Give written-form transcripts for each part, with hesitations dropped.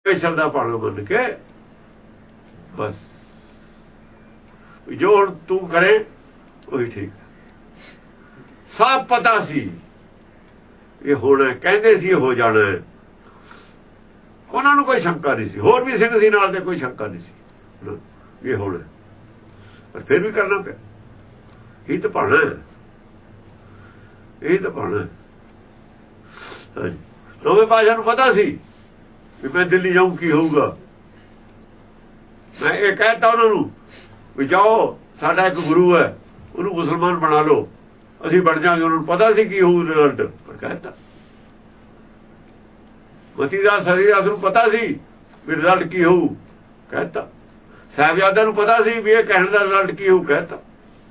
ਈਸ਼ਰ ਦਾ ਭਾਣਾ ਮੰਨ ਕੇ ਬਸ ਜੋ ਹੁਣ ਤੂੰ ਕਰੇ ਉਹੀ ਠੀਕ। ਸਭ ਪਤਾ ਸੀ ਇਹ ਹੋਣਾ, ਕਹਿੰਦੇ ਸੀ ਹੋ ਜਾਣਾ, ਉਹਨਾਂ ਨੂੰ ਕੋਈ ਸ਼ੰਕਾ ਨਹੀਂ ਸੀ। ਹੋਰ ਵੀ ਸਿੰਘ ਸੀ ਨਾਲ ਤੇ ਕੋਈ ਸ਼ੰਕਾ ਨਹੀਂ ਸੀ ਇਹ ਹੋਣਾ, ਪਰ ਫਿਰ ਵੀ ਕਰਨਾ ਪਿਆ। ਇਹ ਤਾਂ ਭਾਣਾ, ਇਹ ਤਾਂ ਭਾਣਾ। ਹਾਂਜੀ, ਦੋਵੇਂ ਪਾਸ਼ਾ ਨੂੰ ਪਤਾ ਸੀ ਵੀ ਮੈਂ ਦਿੱਲੀ ਜਾਊਂ ਕੀ ਹੋਊਗਾ। ਮੈਂ ਇਹ ਕਹਿਤਾ ਉਹਨਾਂ ਨੂੰ ਵੀ ਜਾਓ, ਸਾਡਾ ਇੱਕ ਗੁਰੂ ਹੈ ਉਹਨੂੰ ਮੁਸਲਮਾਨ ਬਣਾ ਲਓ, ਅਸੀਂ ਬਣ ਜਾਵਾਂਗੇ। ਉਹਨਾਂ ਨੂੰ ਪਤਾ ਸੀ ਕੀ ਹੋਊ ਰਿਜ਼ਲਟ, ਪਰ ਕਹਿਤਾ। ਮਤੀਦਾਸ ਹਰੀਦਾਸ ਨੂੰ ਪਤਾ ਸੀ ਵੀ ਰਿਜ਼ਲਟ ਕੀ ਹੋਊ, ਕਹਿਤਾ। ਸਾਹਿਬਜ਼ਾਦਿਆਂ ਨੂੰ ਪਤਾ ਸੀ ਵੀ ਇਹ ਕਹਿਣ ਦਾ ਰਿਜ਼ਲਟ ਕੀ ਹੋਊ, ਕਹਿਤਾ।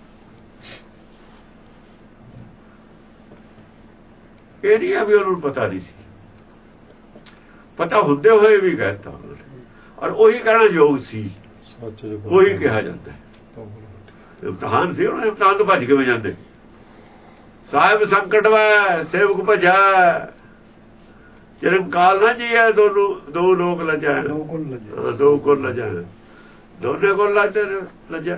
ਇਹ ਨਹੀਂ ਆ ਵੀ ਉਹਨੂੰ ਪਤਾ ਨਹੀਂ ਸੀ, ਪਤਾ ਹੁੰਦੇ ਹੋਏ ਵੀ ਕਹਿਤਾ। ਔਰ ਉਹੀ ਕਹਿਣਾ ਯੋਗ ਸੀ, ਉਹੀ ਕਿਹਾ ਜਾਂਦਾ ਹੈ। ਇਮਤਿਹਾਨ ਸੀ, ਉਹਨਾਂ ਇਮਤਿਹਾਨ ਤੋਂ ਭੱਜ ਕੇ ਜਾਂਦੇ। ਸਾਹਿਬ ਸੰਕਟ ਵੈ ਸੇਵਕ ਭਜਾ, ਚਰਨ ਕਾਲ ਨਾ ਜੀਐ ਦੋ ਲੋਕ ਲਜੈ, ਦੋ ਕੋਲ ਲਜੈ, ਦੋਨੇ ਕੋਲ ਲਜੈ।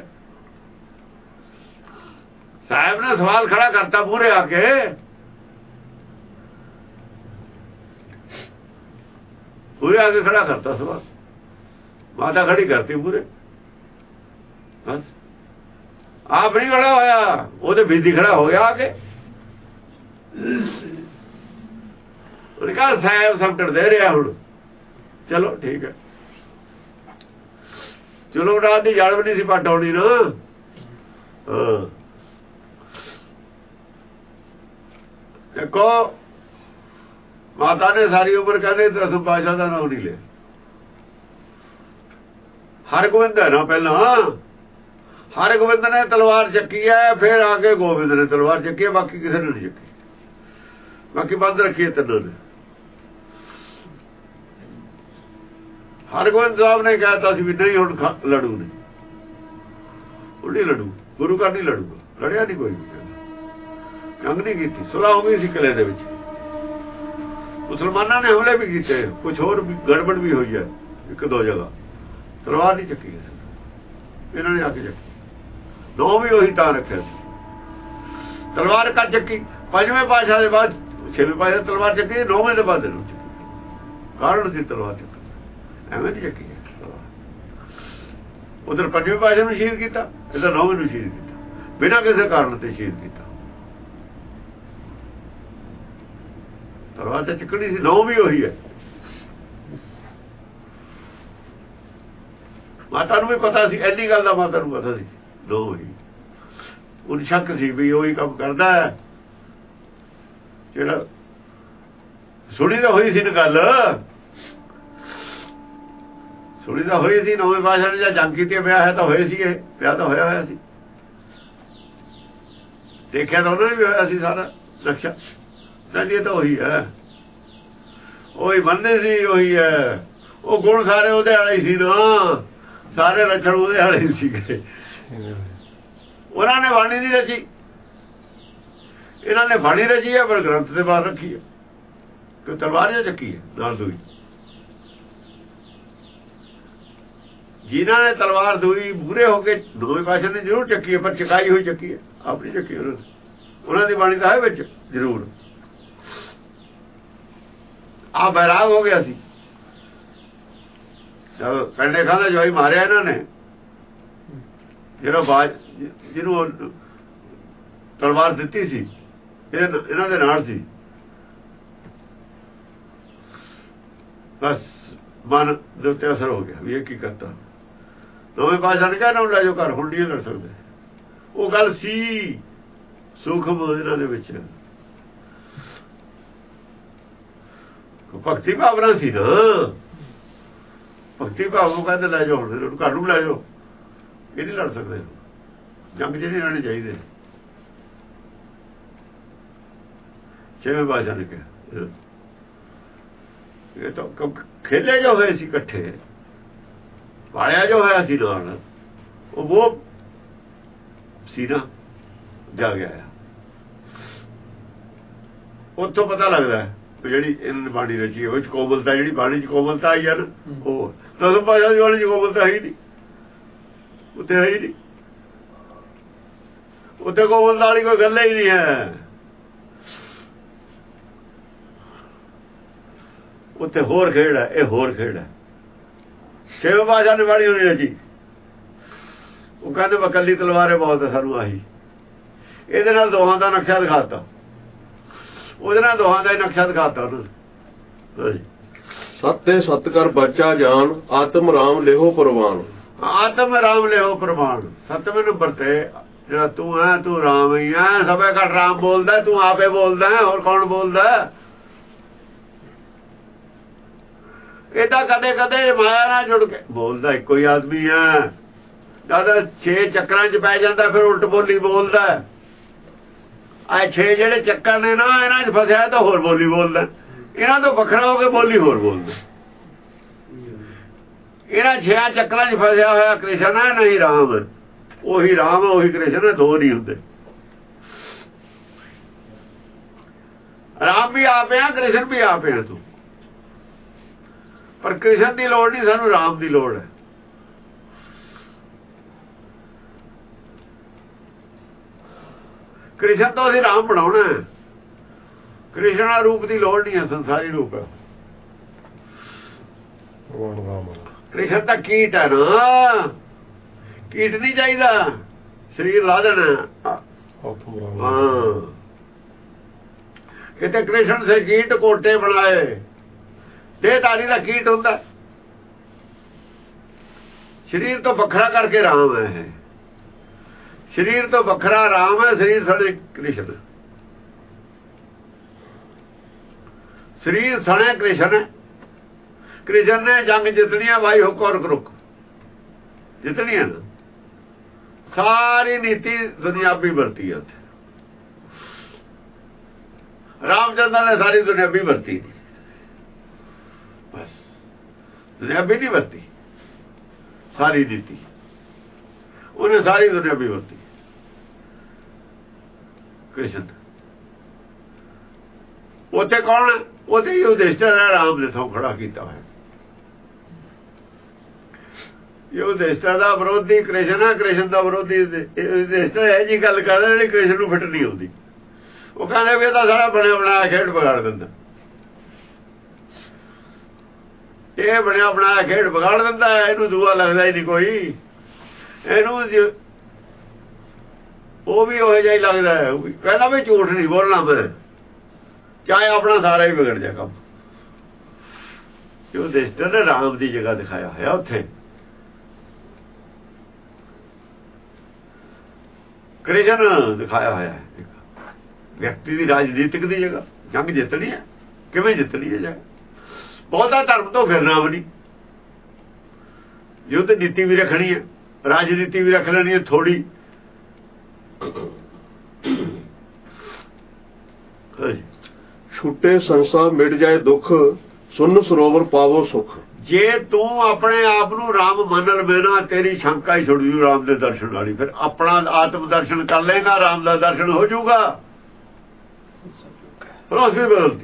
ਸਾਹਿਬ ਨੇ ਸਵਾਲ ਖੜਾ ਕਰਤਾ ਮੂਹਰੇ ਆ ਕੇ, ਪੂਰੇ ਆ ਕੇ ਖੜਾ ਕਰਤਾ ਸਵਾਲ, ਮਾਤਾ ਖੜੀ ਕਰਤੀ ਪੂਰੇ। ਬਸ ਆਪ ਨਹੀਂ ਖੜਾ ਹੋਇਆ, ਉਹਦੇ ਬੀਦੀ ਖੜਾ ਹੋ ਗਿਆ ਆ ਕੇ। ਉਹਨੇ ਕਹਾ ਸਾਹਿਬ ਸੰਕਟ ਦੇ ਰਿਹਾ ਹੁਣ, ਚਲੋ ਠੀਕ ਹੈ। ਚਲੋ ਰਾਤ ਦੀ ਜੜ ਵੀ ਨਹੀਂ ਸੀ ਪੱਟ ਆਉਣੀ ਨਾ। ਦੇਖੋ ਮਾਤਾ ਨੇ ਸਾਰੀ ਉਮਰ ਕਹਿੰਦੇ ਦਸਮ ਪਾਤਸ਼ਾਹ ਦਾ ਨਾਮ ਨਹੀਂ ਲਿਆ। ਹਰਗੋਬਿੰਦ ਹੈ ਨਾ ਪਹਿਲਾਂ, ਹਰਗੋਬਿੰਦ ਨੇ ਤਲਵਾਰ ਚੱਕੀ ਹੈ, ਫਿਰ ਆ ਕੇ ਗੋਬਿੰਦ ਨੇ ਤਲਵਾਰ ਚੱਕੀ ਹੈ, ਬਾਕੀ ਕਿਸੇ ਨੇ ਨਹੀਂ ਚੱਕੀ। ਬਾਕੀ ਬੰਦ ਰੱਖੀਏ ਤਿੰਨਾਂ ਨੇ। ਹਰਗੋਬਿੰਦ ਸਾਹਿਬ ਨੇ ਕਹਿਤਾ ਸੀ ਵੀ ਨਹੀਂ ਹੁਣ ਲੜੂ ਨਹੀਂ, ਉਹ ਨਹੀਂ ਲੜੂ, ਗੁਰੂ ਘਰ ਨਹੀਂ ਲੜੂਗਾ। ਲੜਿਆ ਨਹੀਂ ਕੋਈ, ਜੰਗ ਨਹੀਂ ਕੀਤੀ, ਸੁਲ੍ਹਾ ਹੋ ਗਈ ਸੀ ਕਿਲੇ ਦੇ ਵਿੱਚ। ਮੁਸਲਮਾਨਾਂ ਨੇ ਹਮਲੇ ਵੀ ਕੀਤੇ, ਕੁਝ ਹੋਰ ਵੀ ਗੜਬੜ ਵੀ ਹੋਈ ਹੈ ਇੱਕ ਦੋ ਜਗ੍ਹਾ। ਤਲਵਾਰ ਨਹੀਂ ਚੱਕੀ ਇਹਨਾਂ ਨੇ, ਆ ਕੇ ਚੱਕੀ। ਨੌ ਵੀ ਉਹੀ ਤਾਂ ਰੱਖਿਆ ਸੀ, ਤਲਵਾਰ ਕੱਟ ਚੱਕੀ। ਪੰਜਵੇਂ ਪਾਤਸ਼ਾਹ ਦੇ ਬਾਅਦ ਛੇਵੇਂ ਪਾਤਸ਼ਾਹ ਤਲਵਾਰ ਚੱਕੀ, ਨੌਵੇਂ ਦੇ ਬਾਅਦ ਇਹਨੂੰ ਚੱਕੀ। ਕਾਰਨ ਸੀ ਤਲਵਾਰ ਚੱਕੀ, ਐਵੇਂ ਨਹੀਂ ਚੱਕੀ। ਉਧਰ ਪੰਜਵੇਂ ਪਾਤਸ਼ਾਹ ਨੂੰ ਸ਼ਹੀਦ ਕੀਤਾ, ਇੱਧਰ ਨੌਵੇਂ ਨੂੰ ਸ਼ਹੀਦ ਕੀਤਾ, ਬਿਨਾਂ ਕਿਸੇ ਕਾਰਨ ਤੇ ਸ਼ਹੀਦ ਕੀਤਾ। ਤਲਵਾਰ ਤਾਂ ਚੱਕਣੀ ਸੀ, ਨੌ ਵੀ ਉਹੀ ਹੈ। ਮਾਤਾ ਨੂੰ ਵੀ ਪਤਾ ਸੀ, ਐਨੀ ਗੱਲ ਦਾ ਮਾਤਾ ਨੂੰ ਪਤਾ ਸੀ, ਨੌ ਹੀ। ਉਹਨੂੰ ਸ਼ੱਕ ਸੀ ਵੀ ਉਹੀ ਕੰਮ ਕਰਦਾ ਹੈ ਜਿਹੜਾ। ਸੁਣੀ ਤਾਂ ਹੋਈ ਸੀ ਨਾ ਗੱਲ, ਸੁਣੀ ਤਾਂ ਹੋਈ ਸੀ। ਨੌਵੇਂ ਪਾਤਸ਼ਾਹ ਨੇ ਜਾਂ ਜੰਗ ਕੀਤੀ, ਵਿਆਹ ਹੈ ਤਾਂ ਹੋਏ ਸੀ, ਇਹ ਵਿਆਹ ਤਾਂ ਹੋਇਆ ਸੀ, ਦੇਖਿਆ ਤਾਂ ਉਹਨਾਂ ਨੇ ਵੀ ਹੋਇਆ ਸੀ ਸਾਰਾ ਨਕਸ਼ਾ। ਇਹ ਤਾਂ ਉਹੀ ਹੈ, ਉਹੀ ਮੰਨਦੇ ਸੀ, ਉਹੀ ਹੈ। ਉਹ ਗੁਣ ਸਾਰੇ ਉਹਦੇ ਵਾਲੇ ਸੀ ਨਾ, ਸਾਰੇ ਲੱਛਣ ਉਹਦੇ ਵਾਲੇ ਸੀਗੇ। ਉਹਨਾਂ ਨੇ ਬਾਣੀ ਨਹੀਂ ਰਚੀ, ਇਹਨਾਂ ਨੇ ਬਾਣੀ ਰਚੀ ਹੈ, ਪਰ ਗ੍ਰੰਥ ਦੇ ਬਾਹਰ ਰੱਖੀ ਹੈ। ਕਿ ਤਲਵਾਰ ਜਾਂ ਚੱਕੀ ਹੈ ਨਾਲ ਦੂਈ। ਜਿਨ੍ਹਾਂ ਨੇ ਤਲਵਾਰ ਦੂਈ ਮੂਹਰੇ ਹੋ ਕੇ ਦੋਵੇਂ ਪਾਤਸ਼ਾਹ ਨੇ ਜ਼ਰੂਰ ਚੱਕੀ ਹੈ, ਪਰ ਚਕਾਈ ਹੋਈ ਚੱਕੀ ਹੈ, ਆਪਣੀ ਚੱਕੀ ਉਹਨਾਂ ਦੀ ਬਾਣੀ ਤਾਂ ਹੈ ਵਿੱਚ ਜ਼ਰੂਰ। ਆ ਬੈਰਾਗ ਹੋ ਗਿਆ ਸੀ, ਕੰਡੇ ਖਾਂ ਦਾ ਜਵਾਈ ਮਾਰਿਆ ਇਹਨਾਂ ਨੇ, ਜਿਹੜਾ ਜਿਹਨੂੰ ਤਲਵਾਰ ਦਿੱਤੀ ਸੀ ਇਹਨਾਂ ਦੇ ਨਾਲ ਸੀ। ਬਸ ਮਨ ਦੇ ਉੱਤੇ ਅਸਰ ਹੋ ਗਿਆ ਵੀ ਇਹ ਕੀ ਕਰਤਾ। ਨੌਵੇਂ ਪਾਤਸ਼ਾਹ ਨੇ ਕਿਹਾ ਨਾ ਲੈ ਜਾਓ ਘਰ, ਹੁਣ ਨਹੀਂ ਲੜ ਸਕਦੇ। ਉਹ ਗੱਲ ਸੀ ਸੂਖਮ ਇਹਨਾਂ ਦੇ ਵਿੱਚ, ਭਗਤੀ ਭਾਵਨਾ ਸੀ ਨਾ। ਭਗਤੀ ਭਾਵ ਨੂੰ ਕਹਿੰਦੇ ਲੈ ਜਾਓ, ਹੁਣ ਘਰ ਨੂੰ ਲੈ ਜਾਓ, ਇਹ ਨਹੀਂ ਲੜ ਸਕਦੇ। ਜੰਗ ਚ ਨਹੀਂ ਲੜਨੇ ਚਾਹੀਦੇ। ਛੇਵੇਂ ਪਾਤਸ਼ਾਹ ਨੇ ਕਿਹਾ ਇਹ ਤਾਂ ਖੇਲੇ ਜੋ ਹੋਏ ਸੀ ਇਕੱਠੇ, ਪਾਲਿਆ ਜੋ ਹੋਇਆ ਸੀ ਨਾਲ, ਉਹ ਸੀ ਨਾ ਜਾ ਗਿਆ। ਉੱਥੋਂ ਪਤਾ ਲੱਗਦਾ ਜਿਹੜੀ ਇਹਨਾਂ ਨੇ ਬਾਣੀ ਰਚੀ ਉਹ 'ਚ ਕੋਮਲਤਾ, ਜਿਹੜੀ ਬਾਣੀ 'ਚ ਕੋਮਲਤਾ ਆਈ ਹੈ ਨਾ, ਉਹ ਦਸਮ ਪਾਤਸ਼ਾਹ ਦੀ ਬਾਣੀ 'ਚ ਕੋਮਲਤਾ ਹੈ ਹੀ ਨਹੀਂ, ਉੱਥੇ ਹੈ ਹੀ ਨਹੀਂ, ਉੱਥੇ ਕੋਮਲਤਾ ਵਾਲੀ ਕੋਈ ਗੱਲ ਹੀ ਨਹੀਂ ਹੈ। ਉੱਥੇ ਹੋਰ ਖੇਡ ਹੈ, ਇਹ ਹੋਰ ਖੇਡ ਹੈ। ਛੇਵੇਂ ਪਾਤਸ਼ਾਹ ਨੇ ਬਾਣੀ ਹੋਣੀ ਰਚੀ, ਉਹ ਕਹਿੰਦੇ ਮੈਂ ਕੱਲੀ ਤਲਵਾਰੇ ਬਹੁਤ ਹੈ ਸਾਨੂੰ ਆਹੀ, ਇਹਦੇ ਨਾਲ ਦੋਹਾਂ ਦਾ ਨਕਸ਼ਾ ਦਿਖਾਤਾ, ਉਹਦੇ ਨਾਲ ਦੋਹਾਂ ਦਾ ਹੀ ਨਕਸ਼ਾ ਦਿਖਾਤਾ ਉਹਨਾਂ। ਸਤੇ ਸਤ ਕਰ ਬੱਚਾ ਜਾਨ, ਆਤਮ ਰਾਮ ਲਿਹੋ ਪ੍ਰਵਾਨ। ਆਤਮ ਰਾਮ ਲਿਹੋ ਪ੍ਰਵਾਨ, 7ਵੇਂ ਨੰਬਰ ਤੇ ਜਿਹੜਾ ਤੂੰ ਹੈ, ਤੂੰ ਰਾਮ ਹੀ ਹੈ। ਸਭੇ ਘੱਟ ਰਾਮ ਬੋਲਦਾ, ਤੂੰ ਆਪੇ ਬੋਲਦਾ, ਹੋਰ ਕੌਣ ਬੋਲਦਾ? ਇਹ ਤਾਂ ਕਦੇ ਕਦੇ ਮਾਇਆ ਨਾਲ ਜੁੜ ਕੇ ਬੋਲਦਾ, ਇੱਕੋ ਹੀ ਆਦਮੀ ਹੈ। ਜਦ 6 ਚੱਕਰਾਂ 'ਚ ਪੈ ਜਾਂਦਾ ਫਿਰ ਉਲਟ ਬੋਲੀ ਬੋਲਦਾ। ਆ 6 ਜਿਹੜੇ ਚੱਕਰ ਨੇ ਨਾ, ਇਹਨਾਂ 'ਚ ਫਸਿਆ ਤਾਂ ਹੋਰ ਬੋਲੀ ਬੋਲਦਾ, ਇਹਨਾਂ ਤੋਂ ਵੱਖਰਾ ਹੋ ਕੇ ਬੋਲੀ ਹੋਰ ਬੋਲਦਾ। ਇਹਨਾਂ 6 ਚੱਕਰਾਂ 'ਚ ਫਸਿਆ ਹੋਇਆ ਕ੍ਰਿਸ਼ਨ ਹੈ, ਨਹੀਂ ਰਾਮ ਹੈ। ਉਹੀ ਰਾਮ ਹੈ, ਉਹੀ ਕ੍ਰਿਸ਼ਨ ਹੈ, ਦੋ ਨਹੀਂ ਹੁੰਦੇ। ਰਾਮ ਵੀ ਆਪੇ ਆ, ਕ੍ਰਿਸ਼ਨ ਵੀ ਆਪੇ ਆ ਤੂੰ, ਪਰ ਕ੍ਰਿਸ਼ਨ ਦੀ ਲੋੜ ਨਹੀਂ, ਸਾਨੂੰ ਰਾਮ ਦੀ ਲੋੜ ਹੈ। ਕ੍ਰਿਸ਼ਨ ਤੋਂ ਅਸੀਂ ਰਾਮ ਬਣਾਉਣਾ ਹੈ, ਕ੍ਰਿਸ਼ਨਾ ਰੂਪ ਦੀ ਲੋੜ ਨਹੀਂ ਹੈ, ਸੰਸਾਰੀ ਰੂਪ ਹੈ। ਕ੍ਰਿਸ਼ਨ ਤਾਂ ਕੀਟ ਹੈ ਨਾ, ਕੀਟ ਨਹੀਂ ਚਾਹੀਦਾ, ਸਰੀਰ ਲਾ ਦੇਣਾ। ਹਾਂ, ਕਿਤੇ ਕ੍ਰਿਸ਼ਨ ਸੇ ਕੀਟ ਕੋਟੇ ਬਣਾਏ, ਦੇਹਧਾਰੀ ਦਾ ਕੀਟ ਹੁੰਦਾ, ਸਰੀਰ ਤੋਂ ਵੱਖਰਾ ਕਰਕੇ ਰਾਮ ਹੈ। ਸਰੀਰ ਤੋਂ ਵੱਖਰਾ ਰਾਮ ਹੈ, ਸਰੀਰ ਸਾਡੇ ਕ੍ਰਿਸ਼ਨ, ਸਰੀਰ ਸਣੇ ਕ੍ਰਿਸ਼ਨ ਹੈ। ਕ੍ਰਿਸ਼ਨ ਨੇ ਜੰਗ ਜਿੱਤਣੀਆਂ, ਵਾਈ ਹੁੱਕ ਔਰ ਕਰੁਕ ਜਿੱਤਣੀਆਂ ਨਾ, ਸਾਰੀ ਨੀਤੀ ਦੁਨਿਆਵੀ ਵਰਤੀ ਹੈ। ਰਾਮਚੰਦਰ ਨੇ ਸਾਰੀ ਦੁਨਿਆਵੀ ਵਰਤੀ, ਬਸ ਦੁਨਿਆਵੀ ਨਹੀਂ ਵਰਤੀ, ਸਾਰੀ ਨੀਤੀ ਉਹਨੇ ਸਾਰੀ ਦੁਨਿਆਵੀ ਵਰਤੀ। ਕ੍ਰਿਸ਼ਨ ਉੱਥੇ ਕੌਣ? ਉੱਥੇ ਯੁਧਿਸ਼ਠਿਰ ਹੈ, ਰਾਮ ਨੇ ਥੋਂ ਖੜਾ ਕੀਤਾ ਹੋਇਆ। ਯੁਧਿਸ਼ਠਿਰ ਦਾ ਵਿਰੋਧੀ ਕ੍ਰਿਸ਼ਨ ਹੈ, ਕ੍ਰਿਸ਼ਨ ਦਾ ਵਿਰੋਧੀ ਯੁਧਿਸ਼ਠਿਰ ਹੈ ਜੀ ਗੱਲ ਕਰਦਾ ਜਿਹੜੀ ਕ੍ਰਿਸ਼ਨ ਨੂੰ ਫਿੱਟ ਨਹੀਂ ਆਉਂਦੀ। ਉਹ ਕਹਿੰਦੇ ਵੀ ਇਹ ਤਾਂ ਸਾਰਾ ਬਣਿਆ ਬਣਾਇਆ ਖੇਡ ਵਿਗਾੜ ਦਿੰਦਾ, ਇਹ ਬਣਿਆ ਬਣਾਇਆ ਖੇਡ ਵਿਗਾੜ ਦਿੰਦਾ, ਇਹਨੂੰ ਦੂਆ ਲੱਗਦਾ ਹੀ ਨਹੀਂ ਕੋਈ, ਇਹਨੂੰ ਉਹ ਵੀ ਉਹੋ ਜਿਹਾ ਹੀ ਲੱਗਦਾ ਹੈ। ਕਹਿੰਦਾ ਵੀ ਝੂਠ ਨਹੀਂ ਬੋਲਣਾ ਮੈਂ, ਚਾਹੇ ਆਪਣਾ ਸਾਰਾ ਹੀ ਵਿਗੜ ਜਾ ਕੰਮ। ਯੁਧਿਸ਼ਠਿਰ ਨੇ ਰਾਮ ਦੀ ਜਗ੍ਹਾ ਦਿਖਾਇਆ ਹੋਇਆ ਉੱਥੇ, ਕ੍ਰਿਸ਼ਨ ਦਿਖਾਇਆ ਹੋਇਆ ਹੈ। ਵਿਅਕਤੀ ਦੀ ਰਾਜਨੀਤਿਕ ਦੀ ਜਗ੍ਹਾ ਜੰਗ ਜਿੱਤਣੀ ਹੈ, ਕਿਵੇਂ ਜਿੱਤਣੀ ਹੈ? ਜਾ ਬਹੁਤਾ ਧਰਮ ਤੋਂ ਫਿਰਨਾ ਵੀ ਨਹੀਂ, ਯੁੱਧ ਨੀਤੀ ਵੀ ਰੱਖਣੀ ਹੈ, ਰਾਜਨੀਤੀ ਵੀ ਰੱਖ ਲੈਣੀ ਹੈ ਥੋੜੀ। ਛੁੱਟੇ ਸੰਸਾ ਮਿਟ ਜਾਏ ਦੁੱਖ, ਸੁਨ ਸਰੋਵਰ ਪਾਵੋ ਸੁਖ। ਜੇ ਤੂੰ ਆਪਣੇ ਆਪ ਨੂੰ ਰਾਮ ਮੰਨ ਲਵੇਂ ਨਾ, ਤੇਰੀ ਸ਼ੰਕਾ ਹੀ ਛੁੱਟ ਜੂ ਰਾਮ ਦੇ ਦਰਸ਼ਨ ਵਾਲੀ। ਫਿਰ ਆਪਣਾ ਆਤਮ ਦਰਸ਼ਨ ਕਰ ਲਏਗਾ, ਰਾਮ ਦਾ ਦਰਸ਼ਨ ਹੋ ਜਾਊਗਾ। ਰੋਜ਼ ਵੀ ਬਦਲਦੀ,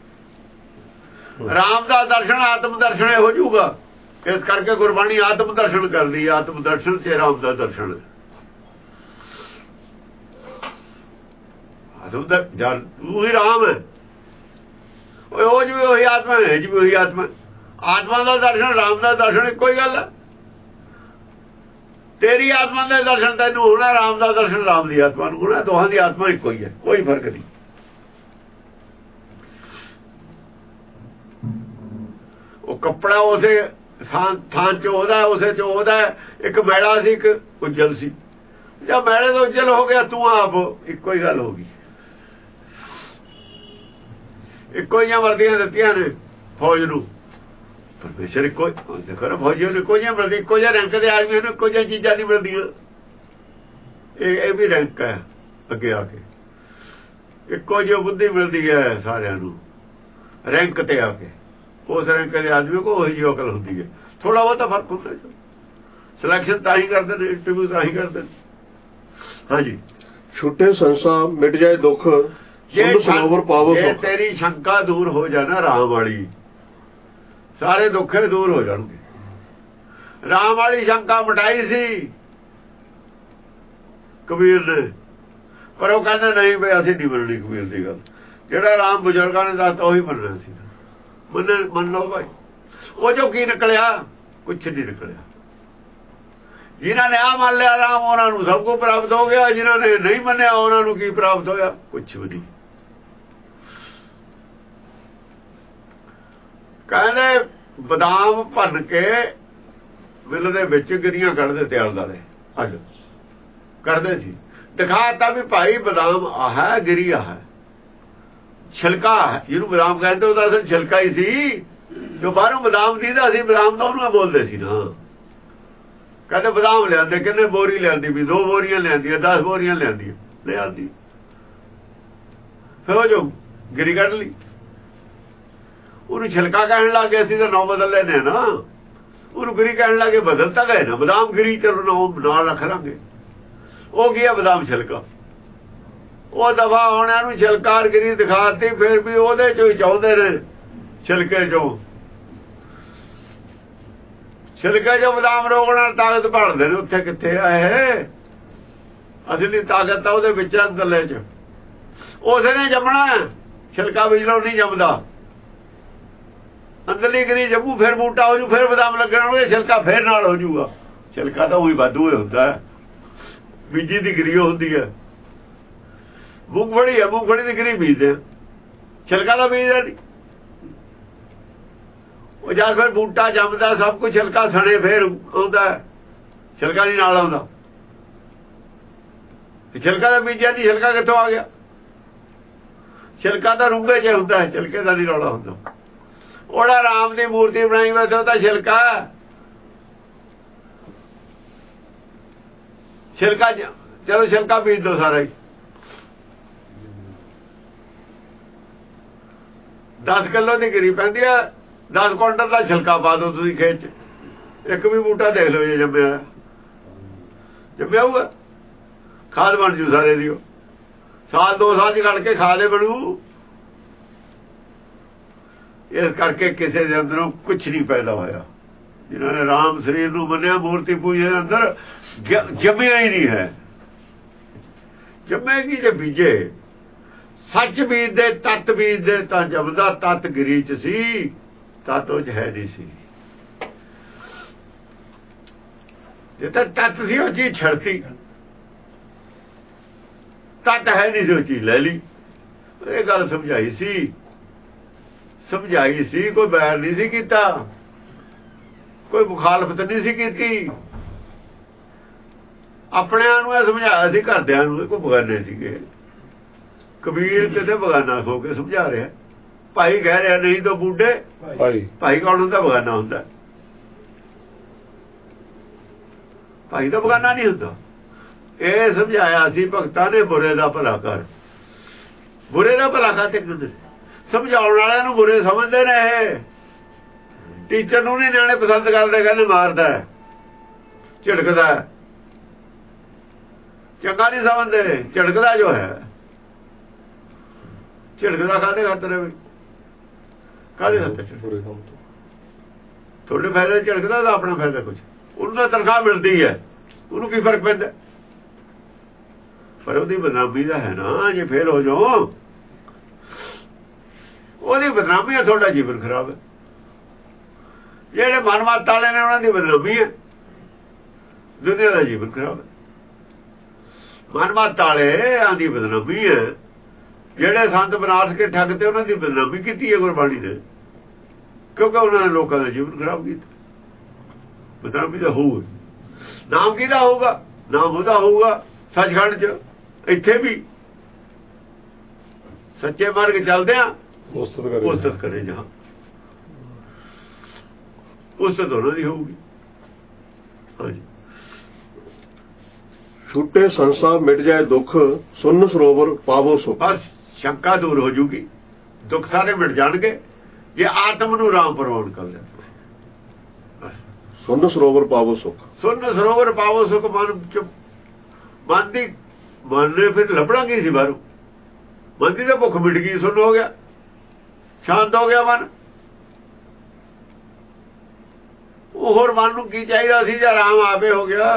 ਰਾਮ ਦਾ ਦਰਸ਼ਨ ਆਤਮ ਦਰਸ਼ਨ ਹੋ ਜਾਊਗਾ। ਇਸ ਕਰਕੇ ਗੁਰਬਾਣੀ ਆਤਮ ਦਰਸ਼ਨ ਕਰਦੀ, ਆਤਮ ਦਰਸ਼ਨ ਤੇ ਰਾਮ ਦਾ ਦਰਸ਼ਨ। ਆਤਮ ਦਾ ਜਦ ਤੂੰ ਹੀ ਰਾਮ ਹੈ, ਉਹ ਜਿਵੇਂ ਉਹੀ ਆਤਮਾ ਹੈ, ਜਿਵੇਂ ਉਹੀ ਆਤਮਾ। ਆਤਮਾ ਦਾ ਦਰਸ਼ਨ, ਰਾਮ ਦਾ ਦਰਸ਼ਨ ਇੱਕੋ ਹੀ ਗੱਲ ਹੈ। ਤੇਰੀ ਆਤਮਾ ਦਾ ਦਰਸ਼ਨ ਤੈਨੂੰ ਹੋਣਾ, ਰਾਮ ਦਾ ਦਰਸ਼ਨ ਰਾਮ ਦੀ ਆਤਮਾ ਨੂੰ ਹੋਣਾ। ਦੋਹਾਂ ਦੀ ਆਤਮਾ ਇੱਕੋ ਹੀ ਹੈ, ਕੋਈ ਫਰਕ ਨਹੀਂ। ਉਹ ਕੱਪੜਾ ਉਸੇ ਥਾਂ ਚ ਉਹਦਾ, ਉਸੇ ਚ ਉਹਦਾ। ਇੱਕ ਮੈਲਾ ਸੀ, ਇੱਕ ਉੱਜਲ ਸੀ। ਜਦ ਮੈਲੇ ਤੋਂ ਉੱਜਲ ਹੋ ਗਿਆ, ਤੂੰ ਆਪ ਇੱਕੋ ਹੀ ਗੱਲ ਹੋ ਗਈ। ਇੱਕੋ ਹੀ ਵਰਦੀਆਂ ਦਿੱਤੀਆਂ ਨੇ ਫੌਜ ਨੂੰ, ਪਰਮੇਸ਼ਰ ਇੱਕੋ। ਦੇਖੋ ਨਾ, ਫੌਜੀ ਨੂੰ ਇੱਕੋ ਜਿਹੀਆਂ ਮਿਲਦੀਆਂ, ਇੱਕੋ ਜਿਹਾ ਰੈਂਕ ਦੇ ਆਦਮੀਆਂ ਨੂੰ ਇੱਕੋ ਜਿਹੀਆਂ ਚੀਜ਼ਾਂ ਨਹੀਂ ਮਿਲਦੀਆਂ। ਇਹ ਵੀ ਰੈਂਕ ਹੈ, ਅੱਗੇ ਆ ਕੇ ਇੱਕੋ ਜਿਹੀ ਬੁੱਧੀ ਮਿਲਦੀ ਹੈ ਸਾਰਿਆਂ ਨੂੰ ਰੈਂਕ ਤੇ ਆ ਕੇ। ਉਸ ਰੈਂਕ ਦੇ ਆਦਮੀ ਕੋਲ ਉਹੀ ਜਿਹੀ ਅਕਲ ਹੁੰਦੀ ਹੈ। ਥੋੜਾ ਬਹੁਤਾ ਫਰਕ ਹੁੰਦਾ, ਸਿਲੈਕਸ਼ਨ ਤਾਂ ਹੀ ਕਰਦੇ ਨੇ, ਇੰਟਰਵਿਊ ਤਾਂ ਹੀ ਕਰਦੇ ਨੇ। ਹਾਂਜੀ, ਛੁੱਟੇ ਸੰਸਾ ਮਿਟ ਜਾਏ ਦੁੱਖ, ਸੁਨ ਸਰੋਵਰ ਪਾਵੋ ਜੇ ਸੁਖ। ਤੇਰੀ ਸ਼ੰਕਾ ਦੂਰ ਹੋ ਜਾਣਾ ਰਾਮ ਵਾਲੀ, ਸਾਰੇ ਦੁੱਖੇ ਦੂਰ ਹੋ ਜਾਣਗੇ। ਰਾਮ ਵਾਲੀ ਸ਼ੰਕਾ ਮਿਟਾਈ ਸੀ ਕਬੀਰ ਨੇ, ਪਰ ਉਹ ਕਹਿੰਦੇ ਨਹੀਂ ਬਈ ਅਸੀਂ ਨਹੀਂ ਮੰਨਣੀ ਕਬੀਰ ਦੀ ਗੱਲ। ਜਿਹੜਾ ਰਾਮ ਬਜ਼ੁਰਗਾਂ ਨੇ ਦੱਸਤਾ ਉਹੀ ਮੰਨਣਾ ਸੀ। ਮੰਨ ਲਓ ਭਾਈ। ਉਹ ਜੋ ਕੀ ਨਿਕਲਿਆ, ਕੁਛ ਨਹੀਂ ਨਿਕਲਿਆ। ਜਿਨ੍ਹਾਂ ਨੇ ਆ ਮੰਨ ਲਿਆ ਰਾਮ, ਉਹਨਾਂ ਨੂੰ ਸਭ ਕੁਝ ਪ੍ਰਾਪਤ ਹੋ ਗਿਆ। ਜਿਨ੍ਹਾਂ ਨੇ ਨਹੀਂ ਮੰਨਿਆ ਉਹਨਾਂ ਨੂੰ ਕੀ ਪ੍ਰਾਪਤ ਹੋਇਆ? ਕੁਛ ਵੀ ਨਹੀਂ। ਕਹਿੰਦੇ ਬਦਾਮ ਭੰਨ ਕੇ ਮਿਲ ਦੇ ਵਿੱਚ ਗਿਰੀਆਂ ਕੱਢਦੇ ਤਿਆਰ ਵਾਲੇ ਅੱਜ ਕਰਦੇ ਸੀ। ਦਿਖਾਤਾ ਵੀ ਭਾਈ ਬਦਾਮ ਆਹ ਹੈ, ਗਿਰੀ ਆਹ ਹੈ, ਛਿਲਕਾ ਹੈ। ਜਿਹਨੂੰ ਬਦਾਮ ਕਹਿੰਦੇ ਉਹਦਾ ਅਸਲ ਛਿਲਕਾ ਹੀ ਸੀ। ਜੋ ਬਾਹਰੋਂ ਬਦਾਮ ਦੀਦਾ ਸੀ, ਬਦਾਮ ਤਾਂ ਉਹਨੂੰ ਬੋਲਦੇ ਸੀ ਨਾ। ਕਹਿੰਦੇ ਬਦਾਮ ਲਿਆਂਦੇ, ਕਿੰਨੇ ਬੋਰੀ ਲਿਆਂਦੀ ਵੀ, 2 ਬੋਰੀਆਂ ਲਿਆਂਦੀਆਂ, 10 ਬੋਰੀਆਂ ਲਿਆਂਦੀਆਂ, ਲਿਆਂਦੀ। ਫਿਰ ਉਹ ਜੋ ਗਿਰੀ ਕੱਢ ਲਈ, ਉਹਨੂੰ ਛਿਲਕਾ ਕਹਿਣ ਲੱਗ ਗਏ ਸੀ। ਤਾਂ ਨਾਂ ਬਦਲ ਲੈਣੇ ਨਾ, ਉਹਨੂੰ ਗਿਰੀ ਕਹਿਣ ਲੱਗੇ, ਬਦਲ ਤਾਂ ਗਏ ਨਾ। ਬਦਾਮ ਗਿਰੀ ਚਲੋ ਨਾਲ ਰੱਖ ਲਾਂਗੇ। ਉਹ ਕੀ ਹੈ? ਬਦਾਮ ਛਿਲਕਾ। ਉਹ ਦਫਾ ਹੋਣਿਆਂ ਨੂੰ ਛਿਲਕਾਰ ਗਿਰੀ ਦਿਖਾਤੀ। ਫਿਰ ਵੀ ਉਹਦੇ ਚੋਂ ਹੀ ਚਾਹੁੰਦੇ ਨੇ, ਛਿਲਕੇ ਚੋਂ। ਛਿਲਕੇ ਚੋਂ ਬਦਾਮ ਰੋਕਣਾ ਤਾਕਤ ਬਣਦੇ ਨੇ। ਉੱਥੇ ਕਿੱਥੇ ਆਏ? ਅਸਲੀ ਤਾਕਤ ਤਾਂ ਉਹਦੇ ਵਿੱਚ ਅੰਦਰਲੇ ਚ। ਉਸੇ ਨੇ ਜੰਮਣਾ, ਛਿਲਕਾ ਵਿਚਲੋਂ ਨਹੀਂ ਜੰਮਦਾ। ਅੰਦਰਲੀ ਗਿਰੀ ਜੰਮੂ, ਫਿਰ ਬੂਟਾ ਹੋ ਜੂ, ਫਿਰ ਬਦਾਮ ਲੱਗਣਗੇ, ਛਿਲਕਾ ਫਿਰ ਨਾਲ ਹੋ ਜੂਗਾ। ਛਿਲਕਾ ਤਾਂ ਉਹੀ ਵਾਧੂ ਹੁੰਦਾ ਹੈ, ਬੀਜੀ ਦੀ ਗਿਰੀ ਹੁੰਦੀ ਹੈ। ਮੂੰਗਫੜੀ ਹੈ, ਮੂੰਗਫੜੀ ਦੀ ਗਿਰੀ ਬੀਜਦੇ, ਛਿਲਕਾ ਤਾਂ ਬੀਜਦਾ ਨਹੀਂ। ਉਹ ਜਦ ਫਿਰ ਬੂਟਾ ਜੰਮਦਾ, ਸਭ ਕੁਝ ਛਿਲਕਾ ਸਣੇ ਫਿਰ ਆਉਂਦਾ, ਛਿਲਕਾ ਨਹੀਂ ਨਾਲ ਆਉਂਦਾ। ਛਿਲਕਾ ਤਾਂ ਬੀਜਿਆ ਨਹੀਂ, ਛਿਲਕਾ ਕਿੱਥੋਂ ਆ ਗਿਆ? ਛਿਲਕਾ ਤਾਂ ਰੂੰਗੇ 'ਚ ਹੁੰਦਾ ਹੈ, ਛਿਲਕੇ ਦਾ ਨਹੀਂ ਰੌਲਾ ਹੁੰਦਾ। ਉਹਦਾ ਰਾਮ ਦੀ ਮੂਰਤੀ ਬਣਾਈ ਵੈਸੇ ਉਹਦਾ ਛਿਲਕਾ, ਛਿਲਕਾ ਚਲੋ ਛਿਲਕਾ ਬੀਜ ਦੋ ਸਾਰਾ ਹੀ। 10 ਕਿਲੋ ਦੀ ਗਿਰੀ ਪੈਂਦੀ ਹੈ, 10 ਕੁਇੰਟਲ ਦਾ ਛਿਲਕਾ ਪਾ ਦੋ ਤੁਸੀਂ ਖੇਤ 'ਚ। ਇੱਕ ਵੀ ਬੂਟਾ ਦੇਖ ਲਓ ਜੇ ਜੰਮਿਆ ਹੋਊਗਾ, ਖਾਦ ਬਣ ਜੂ ਸਾਰੇ ਦੀ। ਸਾਲ 2 ਸਾਲ 'ਚ ਕੱਢ ਕੇ ਖਾਦ ਬਣੂ। ਇਸ ਕਰਕੇ ਕਿਸੇ ਦੇ ਅੰਦਰੋਂ ਕੁਛ ਨਹੀਂ ਪੈਦਾ ਹੋਇਆ। ਜਿਨ੍ਹਾਂ ਨੇ ਰਾਮ ਸਰੀਰ ਨੂੰ ਮੰਨਿਆ, ਮੂਰਤੀ ਪੂਜੇ ਦੇ ਅੰਦਰ ਜੰਮਿਆ ਹੀ ਨਹੀਂ ਹੈ। ਜੰਮੇਗੀ ਜੇ ਬੀਜੇ, ਸੱਚ ਬੀਜਦੇ, ਤੱਤ ਬੀਜਦੇ ਤਾਂ ਜੰਮਦਾ। ਤੱਤ ਗਿਰੀ 'ਚ ਸੀ, ਤੱਤ ਉਹ 'ਚ ਹੈ ਨਹੀਂ ਸੀ। ਜੇ ਤਾਂ ਤੱਤ ਸੀ, ਉਹ ਚੀਜ਼ ਛੱਡਤੀ। ਤੱਤ ਹੈ ਨਹੀਂ ਸੀ, ਉਹ ਚੀਜ਼ ਲੈ ਲਈ। ਇਹ ਗੱਲ ਸਮਝਾਈ ਸੀ, ਕੋਈ ਬੈਰ ਨਹੀਂ ਸੀ ਕੀਤਾ, ਕੋਈ ਮੁਖਾਲਫਤ ਨਹੀਂ ਸੀ ਕੀਤੀ। ਆਪਣਿਆਂ ਨੂੰ ਇਹ ਸਮਝਾਇਆ ਸੀ, ਘਰਦਿਆਂ ਨੂੰ। ਕੋਈ ਬਗਾਨੇ ਸੀਗੇ। ਕਬੀਰ ਕਿਤੇ ਬਗਾਨਾ ਹੋ ਕੇ ਸਮਝਾ ਰਿਹਾ। ਭਾਈ ਕਹਿ ਰਿਹਾ ਨਹੀਂ ਤਾਂ ਬੁੱਢੇ ਭਾਈ ਕੌਣ ਹੁੰਦਾ? ਬਗਾਨਾ ਹੁੰਦਾ। ਭਾਈ ਤਾਂ ਬਗਾਨਾ ਨਹੀਂ ਹੁੰਦਾ। ਇਹ ਸਮਝਾਇਆ ਸੀ ਭਗਤਾਂ ਨੇ, ਬੁਰੇ ਦਾ ਭਲਾ ਕਰ। ਬੁਰੇ ਦਾ ਭਲਾ ਕਰ ਤੇ ਸਮਝਾਉਣ ਵਾਲਿਆਂ ਨੂੰ ਬੁਰੇ ਸਮਝਦੇ ਨੇ। ਟੀਚਰ ਨੂੰ ਨਹੀਂ ਨਿਆਣੇ ਪਸੰਦ ਕਰਦੇ, ਕਹਿੰਦੇ ਮਾਰਦਾ, ਝਿੜਕਦਾ, ਚੰਗਾ ਨਹੀਂ ਸਮਝਦੇ। ਝਿੜਕਦਾ ਜੋ ਹੈ, ਝਿੜਕਦਾ ਕਾਹਦੇ ਖਾਤਰ ਹੈ? ਕਾਹਦੇ ਖਾਤਰ? ਤੁਹਾਡੇ ਫਾਇਦੇ ਝਿੜਕਦਾ ਤਾਂ ਆਪਣਾ ਫਾਇਦਾ ਕੁਛ। ਉਹਨੂੰ ਤਾਂ ਤਨਖਾਹ ਮਿਲਦੀ ਹੈ, ਉਹਨੂੰ ਕੀ ਫਰਕ ਪੈਂਦਾ? ਪਰ ਉਹਦੀ ਬਦਨਾਮੀ ਦਾ ਹੈ ਨਾ। ਜੇ ਫੇਲ ਹੋ ਜਾਓ, ਉਹਦੀ ਬਦਨਾਮੀ ਹੈ, ਤੁਹਾਡਾ ਜੀਵਨ ਖਰਾਬ ਹੈ। ਜਿਹੜੇ ਮਨਮੱਤ ਵਾਲੇ ਨੇ, ਉਹਨਾਂ ਦੀ ਬਦਨਾਮੀ ਹੈ, ਦੁਨੀਆ ਦਾ ਜੀਵਨ ਖਰਾਬ ਹੈ। ਮਨਮੱਤ ਵਾਲਿਆਂ ਦੀ ਬਦਨਾਮੀ ਹੈ। ਜਿਹੜੇ ਸੰਤ ਬਨਾਰਸ ਕੇ ਠੱਗਤੇ, ਉਹਨਾਂ ਦੀ ਬਦਨਾਮੀ ਕੀਤੀ ਹੈ ਗੁਰਬਾਣੀ ਨੇ, ਕਿਉਂਕਿ ਉਹਨਾਂ ਨੇ ਲੋਕਾਂ ਦਾ ਜੀਵਨ ਖਰਾਬ ਕੀਤਾ। ਬਦਨਾਮੀ ਦਾ ਹੋਊ। ਨਾਮ ਕਿਹਦਾ ਹੋਊਗਾ? ਨਾਮ ਉਹਦਾ ਹੋਊਗਾ ਸੱਚਖੰਡ 'ਚ। ਇੱਥੇ ਵੀ ਸੱਚੇ ਮਾਰਗ ਚੱਲਦੇ ਆ, ਉਸਤਤ ਕਰੇ ਜਾ, ਉਸਤਤ ਉਹਨਾਂ ਦੀ ਹੋਊਗੀ। ਹਾਂਜੀ। ਛੁੱਟੇ ਸੰਸਾਰ ਮਿਟ ਜਾਏ ਦੁੱਖ, ਸੁਨ ਸਰੋਵਰ ਪਾਵੋ ਸੁਖ। ਬਸ ਸ਼ੰਕਾ ਦੂਰ ਹੋ ਜੂਗੀ, ਦੁੱਖ ਸਾਰੇ ਮਿਟ ਜਾਣਗੇ ਜੇ ਆਤਮ ਨੂੰ ਰਾਮ ਪ੍ਰਵਾਨ ਕਰ ਲਿਆ। ਸੁਨ ਸਰੋਵਰ ਪਾਵੋ ਸੁਖ। ਸੁਨ ਸਰੋਵਰ ਪਾਵੋ ਸੁਖ। ਮਨ ਦੀ ਮਨ ਨੇ ਫਿਰ ਲੱਭਣਾ ਕੀ ਸੀ ਬਾਹਰੋਂ? ਮਨ ਦੀ ਤਾਂ ਭੁੱਖ ਮਿਟ ਗਈ, ਸੁਣ ਹੋ ਗਿਆ, ਸ਼ਾਂਤ ਹੋ ਗਿਆ ਮਨ। ਉਹ ਹੋਰ ਮਨ ਨੂੰ ਕੀ ਚਾਹੀਦਾ ਸੀ ਜੇ ਆਰਾਮ ਆਪੇ ਹੋ ਗਿਆ।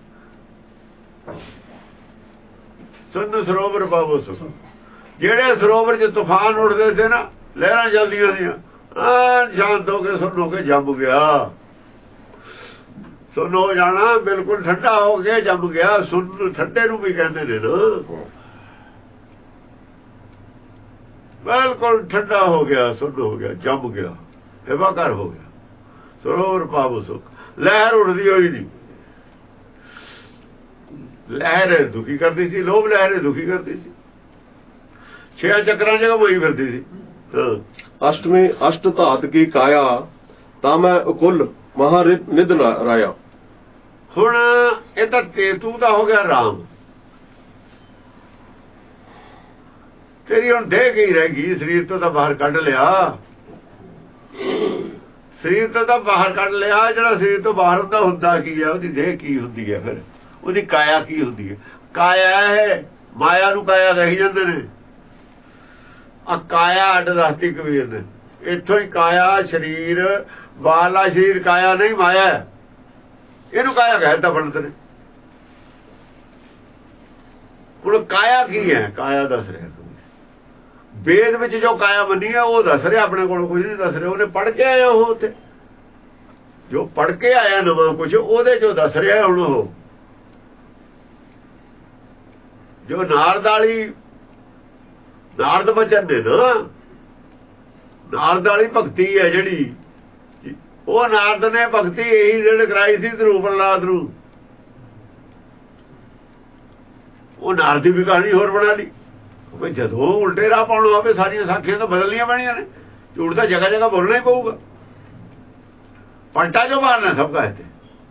ਸੁਣ ਸਰੋਵਰ ਪਾਵੋ ਸੁਖ। ਜਿਹੜੇ ਸਰੋਵਰ 'ਚ ਤੂਫਾਨ ਉੱਠਦੇ ਸੀ ਨਾ, ਲਹਿਰਾਂ ਚੱਲਦੀਆਂ ਸੀ, ਸ਼ਾਂਤ ਹੋ ਕੇ ਸੁਣ ਹੋ ਕੇ ਜੰਮ ਗਿਆ। ਸੁਣ ਹੋ ਜਾਣਾ, ਬਿਲਕੁਲ ਠੰਡਾ ਹੋ ਕੇ ਜੰਮ ਗਿਆ। ਸੁਣ ਠੰਡੇ ਨੂੰ ਵੀ ਕਹਿੰਦੇ ਨੇ ਨਾ, ਬਿਲਕੁਲ ਠੰਡਾ ਹੋ ਗਿਆ, ਸੁਣ ਹੋ ਗਿਆ, ਜੰਮ ਗਿਆ, ਹਿਵਾਕਾਰ ਹੋ ਗਿਆ। ਸਰੋਵਰ ਪਾਵੋ ਸੁਖ। ਲਹਿਰ ਉੱਠਦੀ ਹੋਈ ਨਹੀਂ, ਲਹਿਰ ਦੁਖੀ ਕਰਦੀ ਸੀ, ਲੋਭ ਲਹਿਰ ਦੁਖੀ ਕਰਦੀ ਸੀ, 6 ਚੱਕਰਾਂ ਜਗ੍ਹਾ ਹੋਈ ਫਿਰਦੀ ਸੀ। ਅਸ਼ਟਵੇਂ ਅਸ਼ਟ ਧਾਤ ਕੀ ਕਾਇਆ, ਤਾਂ ਮੈਂ ਅਕੁਲ ਮਹਾ ਨਿਧ ਰਾਇਆ। ਹੁਣ ਇਹ ਤਾਂ ਕੇਤੂ ਦਾ ਹੋ ਗਿਆ ਰਾਮ, ਤੇਰੀ ਹੁਣ ਦੇਹ ਗਈ ਰਹਿ ਗਈ, ਸਰੀਰ ਤੋਂ ਤਾਂ ਬਾਹਰ ਕੱਢ ਲਿਆ, ਸਰੀਰ ਤੋਂ ਤਾਂ ਬਾਹਰ ਕੱਢ ਲਿਆ। ਜਿਹੜਾ ਸਰੀਰ ਤੋਂ ਬਾਹਰ ਹੁੰਦਾ ਕੀ ਹੈ, ਉਹਦੀ ਦੇਹ ਕੀ ਹੁੰਦੀ ਹੈ, ਫਿਰ ਉਹਦੀ ਕਾਇਆ ਕੀ ਹੁੰਦੀ ਹੈ। ਕਾਇਆ ਹੈ ਮਾਇਆ ਨੂੰ ਕਾਇਆ ਕਹੀ ਜਾਂਦੇ ਨੇ। ਆ ਕਾਇਆ ਅੱਡ ਦੱਸਦੀ ਕਬੀਰ ਨੇ, ਇੱਥੋਂ ਹੀ ਕਾਇਆ ਸਰੀਰ, ਬਾਹਰਲਾ ਸਰੀਰ ਕਾਇਆ ਨਹੀਂ ਮਾਇਆ, ਇਹਨੂੰ ਕਾਇਆ ਕਹਿਤਾ ਪੰਡਤ ਨੇ। ਹੁਣ ਕਾਇਆ ਕੀ ਹੈ, ਕਾਇਆ ਦੱਸ ਰਿਹਾ ਵੇਦ ਵਿੱਚ, ਜੋ ਕਾਇਆ ਮੰਨੀ ਹੈ ਉਹ ਦੱਸ ਰਿਹਾ, ਆਪਣੇ ਕੋਲ ਕੁਝ ਨਹੀਂ ਦੱਸ ਰਿਹਾ। ਉਹਨੇ ਪੜ੍ਹ ਕੇ ਆਇਆ, ਉਹ ਉੱਥੇ ਜੋ ਪੜ੍ਹ ਕੇ ਆਇਆ ਨਵਾਂ ਕੁਝ, ਉਹਦੇ ਚੋਂ ਦੱਸ ਰਿਹਾ ਹੁਣ। ਉਹ ਜੋ ਨਾਰਦ ਵਾਲੀ, ਨਾਰਦ ਬਚਨ ਨੇ ਨਾ, ਨਾਰਦ ਵਾਲੀ ਭਗਤੀ ਹੈ ਜਿਹੜੀ, ਉਹ ਨਾਰਦ ਨੇ ਭਗਤੀ ਇਹੀ ਜਿਹੜੇ ਕਰਾਈ ਸੀ ਧਰੂ ਪ੍ਰਹਲਾਦ ਨੂੰ। ਉਹ ਨਾਰਦ ਦੀ ਵੀ ਕਹਾਣੀ ਹੋਰ ਬਣਾ ਲਈ। ਜਦੋਂ ਉਲਟੇ ਰਾਹ ਪਾਉਣ ਹੋਵੇ, ਸਾਰੀਆਂ ਸਾਖੀਆਂ ਤਾਂ ਬਦਲਣੀਆਂ ਪੈਣੀਆਂ ਨੇ। ਝੂਠ ਤਾਂ ਜਗ੍ਹਾ ਜਗ੍ਹਾ ਬੋਲਣਾ ਹੀ ਪਊਗਾ, ਪਲਟਾ ਜੋ ਮਾਰਨਾ ਸਭ ਦਾ ਇੱਥੇ।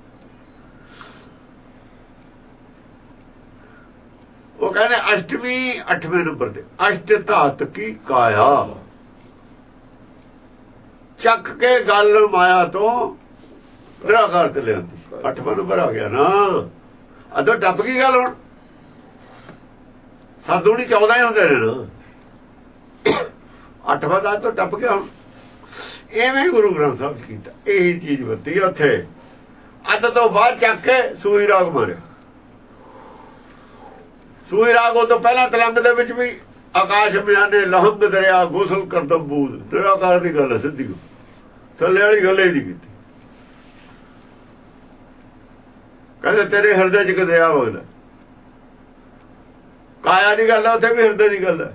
ਉਹ ਕਹਿੰਦੇ ਅਸ਼ਟਵੀਂ 8ਵੇਂ ਨੰਬਰ ਤੇ, ਅਸ਼ਟ ਧਾਤ ਕੀ ਕਾਇਆ। ਚੱਕ ਕੇ ਗੱਲ ਮਾਇਆ ਤੋਂ ਨਿਰਾਕਾਰ ਤੇ ਲਿਆਂਦੀ। 8ਵਾਂ ਨੰਬਰ ਆ ਗਿਆ ਨਾ, ਅਦੋਂ ਟੱਪ ਗਈ ਗੱਲ। ਹੁਣ ਸਾਧੂ ਨਹੀਂ 14 ਹੀ ਹੁੰਦੇ ਨੇ ਨਾ, 8ਵਾਂ ਦਾ ਤੋਂ ਟੱਪ ਗਿਆ। ਹੁਣ ਐਵੇਂ ਗੁਰੂ ਗ੍ਰੰਥ ਸਾਹਿਬ ਕੀਤਾ, ਇਹੀ ਚੀਜ਼ ਵਰਤੀ ਉੱਥੇ। ਅੱਧ ਤੋਂ ਬਾਅਦ ਚੱਕ ਕੇ ਸੂਈ ਰਾਗ ਮਾਰਿਆ। ਸੂਈ ਰਾਗ ਉਹ ਤੋਂ ਪਹਿਲਾਂ ਤਲੰਗ ਦੇ ਵਿੱਚ ਵੀ ਆਕਾਸ਼ ਮਿਆਨੇ ਲਹੰਗ ਦਰਿਆ ਗੋਸਲ ਕਰਦਮ ਬੂਦ, ਨਿਰਾਕਾਰ ਦੀ ਗੱਲ ਹੈ ਸਿੱਧੀ, ਥੱਲੇ ਵਾਲੀ ਗੱਲ ਹੀ ਨਹੀਂ ਕੀਤੀ। ਕਹਿੰਦੇ ਤੇਰੇ ਹਿਰਦੇ ਚ ਇੱਕ ਦਰਿਆ ਵਗਦਾ, ਕਾਇਆ ਦੀ ਗੱਲ ਹੈ, ਉੱਥੇ ਵੀ ਹਿਰਦੇ ਦੀ ਗੱਲ ਹੈ।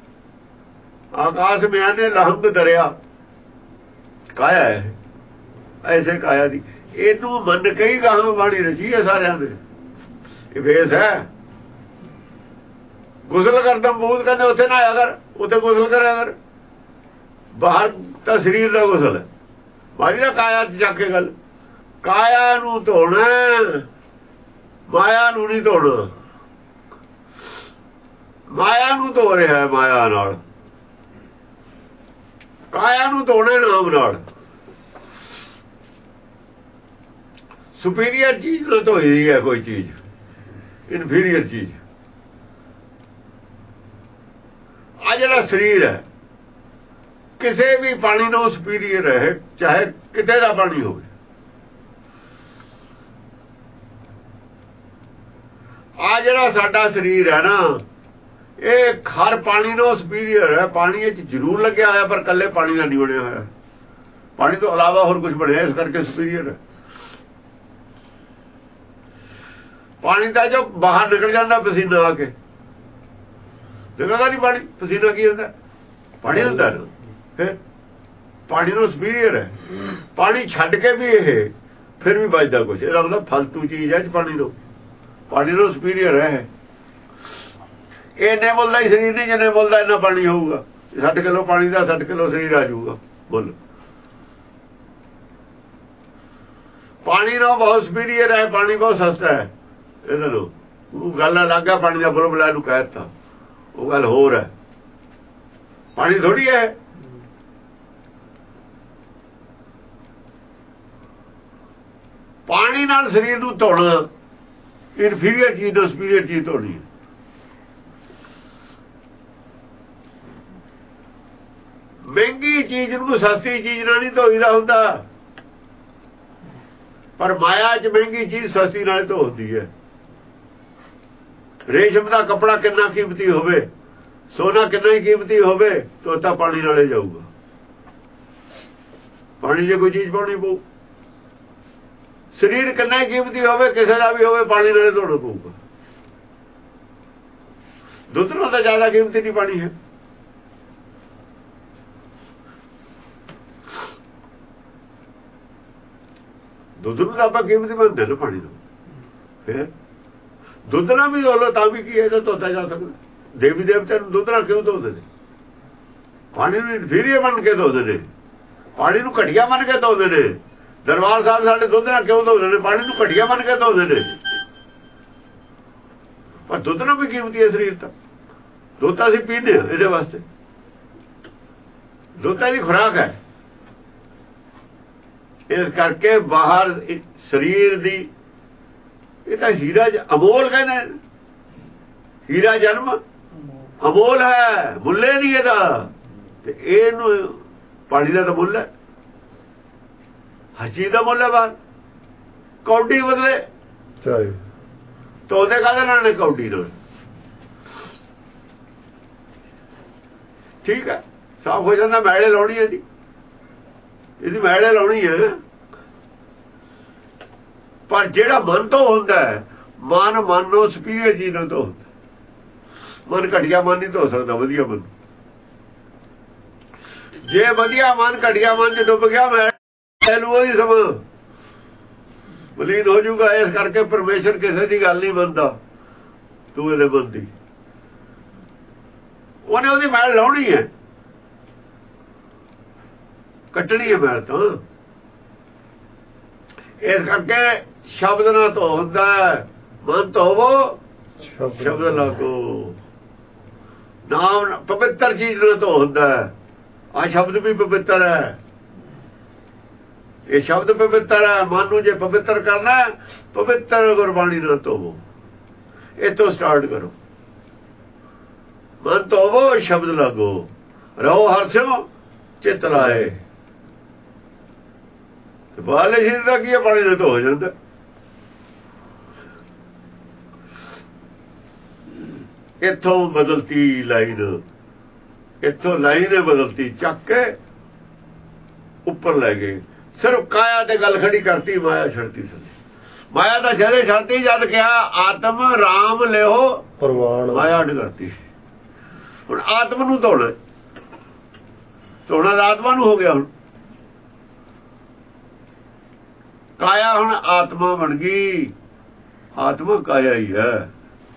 ਆਕਾਸ਼ ਮਿਆਨੇ ਲਹੰਗ ਦਰਿਆ ਕਾਇਆ ਹੈ, ਐਸੇ ਕਾਇਆ ਦੀ। ਇਹਨੂੰ ਮੰਨ ਕੇ ਹੀ ਗਾਹਾਂ ਬਾਣੀ ਰਚੀ ਹੈ ਸਾਰਿਆਂ ਦੇ। ਇਹ ਵੇਸ ਹੈ। ਗੁਸਲ ਕਰਦਮ ਬੂਦ ਕਹਿੰਦੇ ਉੱਥੇ ਨਾ ਆਇਆ ਕਰ, ਉੱਥੇ ਗੁਸਲ ਕਰਿਆ ਕਰ। ਬਾਹਰ ਤਾਂ ਸਰੀਰ ਦਾ ਗੁਸਲ ਹੈ, ਬਾਹਰੀ ਦਾ ਕਾਇਆ ਚ ਜਾ ਕੇ ਗੱਲ। ਕਾਇਆ ਨੂੰ ਧੋਣਾ, ਮਾਇਆ ਨੂੰ ਨਹੀਂ ਧੋਣਾ। ਮਾਇਆ ਨੂੰ ਧੋ ਰਿਹਾ ਮਾਇਆ ਨਾਲ, ਕਾਇਆ ਨੂੰ ਧੋਣਾ ਨਾਮ ਨਾਲ। ਸੁਪੀਰੀਅਰ ਚੀਜ਼ ਨਾਲ ਧੋਈ ਹੈ ਕੋਈ ਚੀਜ਼, ਇਨਫੀਰੀਅਰ ਚੀਜ਼। ਆ ਜਿਹੜਾ ਸਰੀਰ ਹੈ ਕਿਸੇ ਵੀ ਪਾਣੀ ਨਾਲ ਸੁਪੀਰੀਅਰ ਹੈ, ਚਾਹੇ ਕਿਤੇ ਦਾ ਪਾਣੀ ਹੋਵੇ। ਆ ਜਿਹੜਾ ਸਾਡਾ ਸਰੀਰ ਹੈ ਨਾ, ਇਹ ਹਰ ਪਾਣੀ ਨਾਲ ਸੁਪੀਰੀਅਰ ਹੈ। ਪਾਣੀ ਵਿੱਚ ਜ਼ਰੂਰ ਲੱਗਿਆ ਹੋਇਆ, ਪਰ ਕੱਲੇ ਪਾਣੀ ਨਾਲ ਨਹੀਂ ਬਣਿਆ ਹੋਇਆ। ਪਾਣੀ ਤੋਂ ਇਲਾਵਾ ਹੋਰ ਕੁਝ ਬਣਿਆ, ਇਸ ਕਰਕੇ ਸੁਪੀਰੀਅਰ ਹੈ। ਪਾਣੀ ਦਾ ਜੋ ਬਾਹਰ ਨਿਕਲ ਜਾਂਦਾ ਪਸੀਨਾ ਆ ਕੇ, ਨਿਕਲਦਾ ਨਹੀਂ ਪਾਣੀ। ਪਸੀਨਾ ਕੀ ਹੁੰਦਾ? ਪਾਣੀ ਹੁੰਦਾ ਨਾ। ਫਿਰ ਪਾਣੀ ਨੂੰ ਸੁਪੀਰੀਅਰ ਹੈ। ਪਾਣੀ ਛੱਡ ਕੇ ਵੀ ਇਹ ਫਿਰ ਵੀ ਬਚਦਾ ਕੁਛ, ਇਹ ਲੱਗਦਾ ਫਲਤੂ ਚੀਜ਼ ਹੈ। ਪਾਣੀ ਨੂੰ ਸੁਪੀਰੀਅਰ ਹੈ। ਇਹ ਨੇ ਬੋਲਦਾ ਹੀ ਸਰੀਰ ਨਹੀਂ, ਜਿੰਨੇ ਬੋਲਦਾ ਇੰਨਾ ਪਾਣੀ ਹੋਊਗਾ। 60 ਕਿਲੋ ਪਾਣੀ ਦਾ 60 ਕਿਲੋ ਸਰੀਰ ਆ ਜਾਊਗਾ। ਬੋਲ, ਪਾਣੀ ਨਾਲ ਬਹੁਤ ਸੁਪੀਰੀਅਰ ਹੈ। ਪਾਣੀ ਬਹੁਤ ਸਸਤਾ ਹੈ। ਇਹਦੇ ਨੂੰ ਉਹ ਗੱਲ ਅਲੱਗ ਹੈ। ਪਾਣੀ ਦਾ ਬੁਲਬੁਲਾ ਨੂੰ ਕਹਿ ਦਿੱਤਾ, ਉਹ ਗੱਲ ਹੋਰ ਹੈ। ਪਾਣੀ ਥੋੜੀ ਹੈ। ਪਾਣੀ ਨਾਲ ਸਰੀਰ ਨੂੰ ਧੋਣਾ, ਇਨਫੀਰੀਅਰ ਚੀਜ਼ ਤੋਂ ਸੁਪੀਰੀਅਰ ਚੀਜ਼ ਧੋਣੀ। ਮਹਿੰਗੀ ਚੀਜ਼ ਨੂੰ ਸਸਤੀ ਚੀਜ਼ ਨਾਲ ਨਹੀਂ ਧੋਈਦਾ ਹੁੰਦਾ, ਪਰ ਮਾਇਆ 'ਚ ਮਹਿੰਗੀ ਚੀਜ਼ ਸਸਤੀ ਨਾਲ ਧੋ ਹੁੰਦੀ ਹੈ। ਰੇਸ਼ਮ ਦਾ ਕੱਪੜਾ ਕਿੰਨਾ ਕੀਮਤੀ ਹੋਵੇ, ਸੋਨਾ ਕਿੰਨਾ ਹੀ ਕੀਮਤੀ ਹੋਵੇ, ਧੋਤਾ ਪਾਣੀ ਨਾਲੇ ਜਾਊਗਾ। ਪਾਣੀ ਜੇ ਕੋਈ ਚੀਜ਼ ਪਾਉਣੀ ਪਊ, ਸਰੀਰ ਕਿੰਨਾ ਹੀ ਕੀਮਤੀ ਹੋਵੇ, ਕਿਸੇ ਦਾ ਵੀ ਹੋਵੇ, ਪਾਣੀ ਨਾਲੇ ਧੋਣਾ ਪਊਗਾ। ਦੁੱਧ ਨਾਲੋਂ ਤਾਂ ਜ਼ਿਆਦਾ ਕੀਮਤੀ ਨਹੀਂ ਪਾਣੀ ਹੈ। ਦੁੱਧ ਨੂੰ ਆਪਾਂ ਕੀਮਤੀ ਮੰਨਦੇ ਨੇ, ਪਾਣੀ ਨੂੰ ਫਿਰ ਦੁੱਧ ਨਾਲ ਵੀ ਧੋ ਲੋ ਤਾਂ ਵੀ ਕੀ ਹੈ, ਤਾਂ ਧੋਤਾ ਜਾ ਸਕਦਾ। ਦੇਵੀ ਦੇਵਤਿਆਂ ਨੂੰ ਦੁੱਧ ਨਾਲ ਕਿਉਂ ਧੋਦੇ ਨੇ? ਪਾਣੀ ਨੂੰ ਇਨਫੀਰੀਅਰ ਮੰਨ ਕੇ ਧੋਦੇ ਨੇ, ਪਾਣੀ ਨੂੰ ਘਟੀਆ ਮੰਨ ਕੇ ਧੋਦੇ ਨੇ। ਦਰਬਾਰ ਸਾਹਿਬ ਸਾਡੇ ਦੁੱਧ ਨਾਲ ਕਿਉਂ ਧੋਦੇ ਨੇ? ਪਾਣੀ ਨੂੰ ਘਟੀਆ ਮੰਨ ਕੇ ਧੋਦੇ ਨੇ। ਪਰ ਦੁੱਧ ਨਾਲ ਵੀ ਕੀਮਤੀ ਹੈ ਸਰੀਰ ਤਾਂ। ਦੁੱਧ ਅਸੀਂ ਪੀਂਦੇ ਹਾਂ ਇਹਦੇ ਵਾਸਤੇ, ਦੁੱਧ ਦੀ ਖੁਰਾਕ ਹੈ। ਇਸ ਕਰਕੇ ਬਾਹਰ ਸਰੀਰ ਦੀ ਇਹ ਤਾਂ ਹੀਰਾ ਅਮੋਲ ਕਹਿੰਦੇ, ਹੀਰਾ ਜਨਮ ਅਮੋਲ ਹੈ, ਮੁੱਲੇ ਨਹੀਂ ਇਹਦਾ। ਤੇ ਇਹਨੂੰ ਪਾਣੀ ਦਾ ਤਾਂ ਮੁੱਲ ਹੈ, ਹਰ ਚੀਜ਼ ਦਾ ਮੁੱਲ ਹੈ। ਬਾਹਰ ਕੌਡੀ ਬਦਲੇ ਤੋਦੇ ਕਾਹਦੇ ਨਾਲ ਨੇ? ਕੌਡੀ ਨਾਲ। ਠੀਕ ਹੈ, ਸਾਫ਼ ਹੋ ਜਾਂਦਾ। ਮੈਲੇ ਲਾਉਣੀ ਹੈ ਜੀ, ਇਹਦੀ ਮੈਲੇ ਲਾਉਣੀ ਹੈ। ਪਰ ਜਿਹੜਾ ਮਨ ਤੋਂ ਹੁੰਦਾ ਹੈ, ਮਨ ਨੂੰ ਸੁਪੀਰੀਅਰ ਚੀਜ਼ ਨਾਲ ਧੋ ਹੁੰਦਾ। ਮਨ ਘਟੀਆ ਮਨ ਨਹੀਂ ਧੋ ਸਕਦਾ ਵਧੀਆ ਮਨ। ਜੇ ਵਧੀਆ ਮਨ ਘਟੀਆ ਮਨ ਚ ਡੁੱਬ ਗਿਆ, ਮੈਂ ਨੂੰ ਉਹੀ ਸਮਾਂ ਬਲੀਨ ਹੋ ਜਾਊਗਾ। ਇਸ ਕਰਕੇ ਪਰਮੇਸ਼ਰ ਕਿਸੇ ਦੀ ਗੱਲ ਨਹੀਂ ਮੰਨਦਾ, ਤੂੰ ਇਹਦੇ ਮਨ ਦੀ। ਉਹਨੇ ਉਹਦੀ ਮੈਲ ਲਾਉਣੀ ਹੈ, ਕੱਟਣੀ ਹੈ ਮੈਲ ਤਾਂ। ਇਸ ਕਰਕੇ ਸ਼ਬਦ ਨਾਲ ਧੋ ਹੁੰਦਾ, ਮਨ ਧੋਵੋ ਸ਼ਬਦ ਲਾਗੋ। ਨਾਮ ਪਵਿੱਤਰ ਚੀਜ਼ ਨਾਲ ਧੋ ਹੁੰਦਾ। ਆ ਸ਼ਬਦ ਵੀ ਪਵਿੱਤਰ ਹੈ, ਇਹ ਸ਼ਬਦ ਪਵਿੱਤਰ ਹੈ। ਮਨ ਨੂੰ ਜੇ ਪਵਿੱਤਰ ਕਰਨਾ, ਪਵਿੱਤਰ ਗੁਰਬਾਣੀ ਨਾਲ ਧੋਵੋ। ਇੱਥੋਂ ਸਟਾਰਟ ਕਰੋ। ਮਨ ਧੋਵੋ ਸ਼ਬਦ ਲਾਗੋ, ਰਹੋ ਹਰਸਿਓ ਚਿੱਤ ਲਾਏ। ਬਾਲੇ ਸ਼ਰੀਰ ਦਾ ਕੀ ਹੈ? ਪਾਣੀ ਨਾਲ ਧੋ ਜਾਂਦਾ। ਇੱਥੋਂ ਬਦਲਤੀ ਲਾਈਨ, ਇੱਥੋਂ ਲਾਈਨ ਹੈ ਬਦਲਤੀ, ਚੱਕ ਕੇ ਉੱਪਰ ਲੈ ਗਏ। ਸਿਰਫ ਕਾਇਆ ਤੇ ਗੱਲ ਖੜੀ ਕਰਤੀ, ਮਾਇਆ ਛੱਡਤੀ ਸੀ। ਮਾਇਆ ਤਾਂ ਜਦੇ ਛੱਡਤੀ ਜਦ ਕਿਹਾ ਆਤਮ ਰਾਮ ਲਿਓ ਪ੍ਰਵਾਨ, ਮਾਇਆ ਅੱਡ ਕਰਤੀ। ਹੁਣ ਆਤਮ ਨੂੰ ਧੋਣਾ, ਧੋਣਾ ਤਾਂ ਆਤਮਾ ਨੂੰ ਹੋ ਗਿਆ। ਹੁਣ ਕਾਇਆ ਹੁਣ ਆਤਮਾ ਬਣ ਗਈ। ਆਤਮਾ ਕਾਇਆ ਹੀ ਹੈ।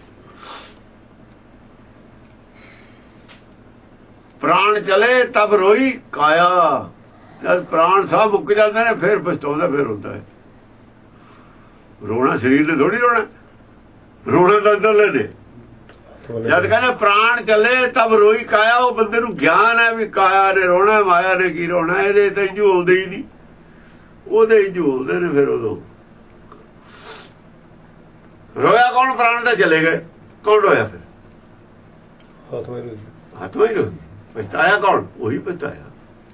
ਪ੍ਰਾਣ ਚਲੇ ਤਬ ਰੋਈ ਕਾਇਆ। ਜਦ ਪ੍ਰਾਣ ਸਾਹ ਮੁੱਕ ਜਾਂਦੇ ਨੇ ਫਿਰ ਪਛਤਾਉਂਦਾ, ਫਿਰ ਹੁੰਦਾ ਹੈ। ਰੋਣਾ ਸਰੀਰ ਨੇ ਥੋੜੀ ਰੋਣਾ, ਰੋਣਾ ਤਾਂ ਅੰਦਰਲੇ ਨੇ। ਜਦ ਕਹਿੰਦੇ ਪ੍ਰਾਣ ਚਲੇ ਤਬ ਰੋਈ ਕਾਇਆ, ਉਹ ਬੰਦੇ ਨੂੰ ਗਿਆਨ ਹੈ ਵੀ ਕਾਇਆ ਨੇ ਰੋਣਾ, ਮਾਇਆ ਨੇ ਕੀ ਰੋਣਾ। ਇਹਦੇ ਤਾਂ ਇੰਜੂ ਆਉਂਦੇ ਹੀ ਨਹੀਂ, ਉਹਦੇ ਇੰਜੂ ਆਉਂਦੇ ਨੇ। ਫਿਰ ਉਦੋਂ ਰੋਇਆ ਕੌਣ? ਪ੍ਰਾਣ ਤਾਂ ਚਲੇ ਗਏ। ਕੌਣ ਰੋਇਆ ਫਿਰ? ਆਤਮਾ ਹੀ ਰੋਈ। ਪਛਤਾਇਆ ਕੌਣ? ਉਹੀ ਪਛਤਾਇਆ,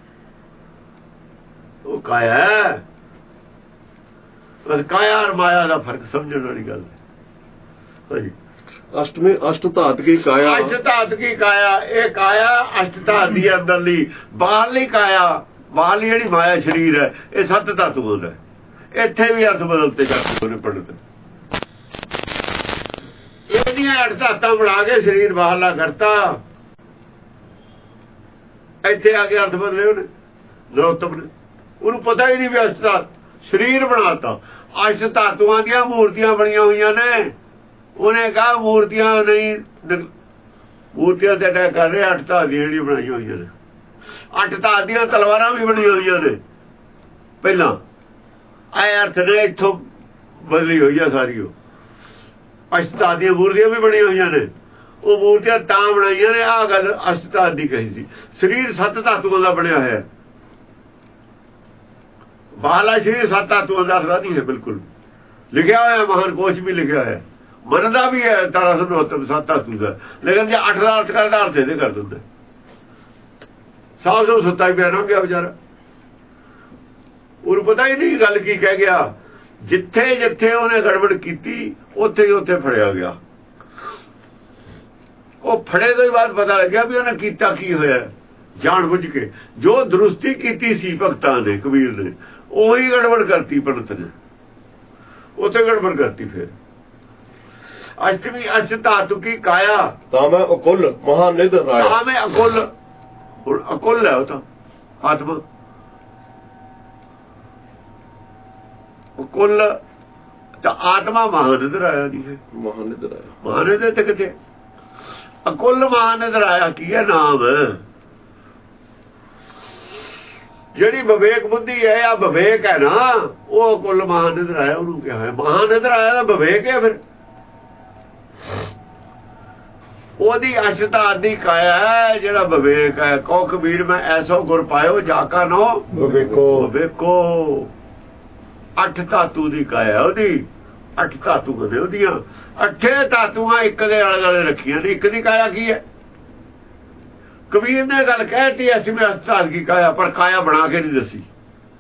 ਉਹ ਕਾਇਆ। ਕਾਇਆ ਔਰ ਮਾਇਆ ਦਾ ਫਰਕ ਸਮਝਣ ਵਾਲੀ ਗੱਲ ਹੈ। ਹਾਂਜੀ, ਅਸ਼ਟਮੀ ਅਸ਼ਟ ਧਾਤ ਕੀ ਕਾਇਆ। ਅਸ਼ਟ ਧਾਤ ਕੀ ਕਾਇਆ, ਇਹ ਕਾਇਆ ਅਸ਼ਟ ਧਾਤ ਦੀ ਅੰਦਰਲੀ। ਬਾਹਰਲੀ ਕਾਇਆ, ਬਾਹਰਲੀ ਜਿਹੜੀ ਮਾਇਆ ਸਰੀਰ ਹੈ, ਇਹ ਸੱਤ ਧਾਤੂਆਂ ਦਾ। ਇੱਥੇ ਵੀ ਅਰਥ ਬਦਲਤੇ ਜਾਂਦੇ ਨੇ ਪੰਡਤ। ਇਹਦੀਆਂ ਅੱਠ ਧਾਤਾਂ ਬਣਾ ਕੇ ਸਰੀਰ ਬਾਹਰਲਾ ਕਰਤਾ। ਇੱਥੇ ਆ ਕੇ ਅਰਥ ਬਦਲੇ ਉਹਨੇ, ਨਰੋਤਮ ਨੇ। ਉਹਨੂੰ ਪਤਾ ਹੀ ਨਹੀਂ ਵੀ ਅਸ਼ਟ ਧਾਤ ਸਰੀਰ ਬਣਾਤਾ। ਅਸ਼ਟ ਧਾਤੂਆਂ ਦੀਆਂ ਮੂਰਤੀਆਂ ਬਣੀਆਂ ਹੋਈਆਂ ਨੇ। ਉਹਨੇ ਕਹਾ ਮੂਰਤੀਆਂ ਨਹੀਂ, ਮੂਰਤੀਆਂ ਤੇ ਅਟੈਕ ਕਰ ਰਹੇ। ਅੱਠ ਧਾਤ ਦੀਆਂ ਜਿਹੜੀਆਂ ਬਣਾਈਆਂ ਹੋਈਆਂ ਨੇ, ਅੱਠ ਧਾਤ ਦੀਆਂ ਤਲਵਾਰਾਂ ਵੀ ਬਣੀਆਂ ਹੋਈਆਂ ਨੇ ਪਹਿਲਾਂ। ਇਹ ਅਰਥ ਨੇ ਇੱਥੋਂ ਬਦਲੀ ਹੋਈ ਆ ਸਾਰੀ। ਉਹ ਅਸ਼ਟ ਧਾਤ ਦੀਆਂ ਮੂਰਤੀਆਂ ਵੀ ਬਣੀਆਂ ਹੋਈਆਂ ਨੇ। ਉਹ ਮੂਰਤੀਆਂ ਤਾਂ ਬਣਾਈਆਂ ਨੇ, ਆਹ ਗੱਲ ਅਸ਼ਟ ਧਾਤ ਦੀ ਕਹੀ ਸੀ। ਸਰੀਰ ਸੱਤ ਧਾਤੂਆਂ ਦਾ ਬਣਿਆ ਹੋਇਆ। ਬਾਹਲਾ ਸਰੀਰ ਸੱਤ ਧਾਤੂਆਂ ਦਾ ਨਹੀਂ ਹੈ ਬਿਲਕੁਲ। ਲਿਖਿਆ ਹੋਇਆ ਮਹਾਨ ਕੋਸ਼ ਵੀ ਲਿਖਿਆ ਹੋਇਆ, ਮੰਨਦਾ ਵੀ ਹੈ 1369 ਸੱਤ ਧਾਤੂ ਦਾ। ਲੇਕਿਨ ਜੇ 8 ਦਾ ਅਰਥ ਕਰਦਾ, ਅਰਥ ਇਹਦੇ ਕਰ ਦਿੰਦਾ। ਸਾਹ ਨੂੰ ਸੁੱਤਾ ਹੀ ਪਿਆ ਨਾ ਗਿਆ ਵਿਚਾਰਾ, ਉਹਨੂੰ ਪਤਾ ਹੀ ਨਹੀਂ ਗੱਲ ਕੀ ਕਹਿ ਗਿਆ। ਜਿੱਥੇ ਜਿੱਥੇ ਉਹਨੇ ਗੜਬੜ ਕੀਤੀ ਉੱਥੇ ਹੀ ਉੱਥੇ ਫੜਿਆ ਗਿਆ। ਉਹ ਫੜੇ ਤੋਂ ਹੀ ਬਾਅਦ ਪਤਾ ਲੱਗਿਆ ਵੀ ਉਹਨੇ ਕੀਤਾ ਕੀ ਹੋਇਆ। ਜਾਣ ਬੁੱਝ ਕੇ ਜੋ ਦਰੁਸਤੀ ਕੀਤੀ ਸੀ ਭਗਤਾਂ ਨੇ, ਕਬੀਰ ਨੇ, ਉਹੀ ਗੜਬੜ ਕਰਤੀ ਪੰਡਤ ਨੇ, ਉੱਥੇ ਗੜਬੜ ਕਰਤੀ। ਫਿਰ ਅਸ਼ਟਮੀ ਅਸ਼ਟ ਧਾਤੂ ਕੀ ਕਾਇਆ ਤਾਂ ਮੈਂ ਅਕੁਲ ਮਹਾਨਿਧ ਰਾਇਆ। ਤਾਂ ਮੈਂ ਅਕੁਲ, ਹੁਣ ਅਕੁਲ ਹੈ ਉਹ ਤਾਂ ਆਤਮਾ। ਅਕੁਲ ਤਾਂ ਆਤਮਾ ਮਹਾਨਿਧ ਰਾਇਆ ਦੀ ਹੈ। ਮਹਾਨਿਧ ਰਾਇਆ, ਮਹਾਨਿਧ ਤੇ ਕਿਤੇ ਅਕੁਲ ਮਹਾਨਿਧ ਰਾਇਆ ਕੀ ਹੈ ਨਾਮ। ਜਿਹੜੀ ਵਿਵੇਕ ਬੁੱਧੀ ਹੈ ਆ ਵਿਵੇਕ ਹੈ ਨਾ, ਉਹ ਅਕੁਲ ਮਹਾਨਿਧ ਰਾਇਆ ਉਹਨੂੰ ਕਿਹਾ ਹੈ। ਮਹਾਨਿਧ ਰਾਇਆ ਦਾ ਵਿਵੇਕ ਹੈ। ਫਿਰ ਉਹਦੀ ਅਸ਼ਤਾ ਆਦਿ ਕਾਇਆ ਹੈ ਜਿਹੜਾ ਵਿਵੇਕ ਹੈ। ਕੋ ਕਬੀਰ ਮੈਂ ਐਸੋ ਗੁਰ ਪਾਇਓ ਜਾ ਕਾ ਨੋ ਵਿਵੇਕੋ। 8 ਧਾਤੂ ਦੀ ਕਾਇਆ ਉਹਦੀ, 8 ਧਾਤੂ ਨੇ ਉਹਦੀਆਂ। 8 ਧਾਤੂਆਂ ਇੱਕ ਦੇ ਆਲੇ ਦੁਆਲੇ ਰੱਖੀਆਂ ਨੇ। ਇੱਕ ਦੀ ਕਾਇਆ ਕੀ ਹੈ? ਕਬੀਰ ਨੇ ਗੱਲ ਕਹਿਤੀ ਅਸ਼ਟਮੀ ਅਸ਼ਟਾਤ ਕੀ ਕਾਇਆ, ਪਰ ਕਾਇਆ ਬਣਾ ਕੇ ਨਹੀਂ ਦੱਸੀ।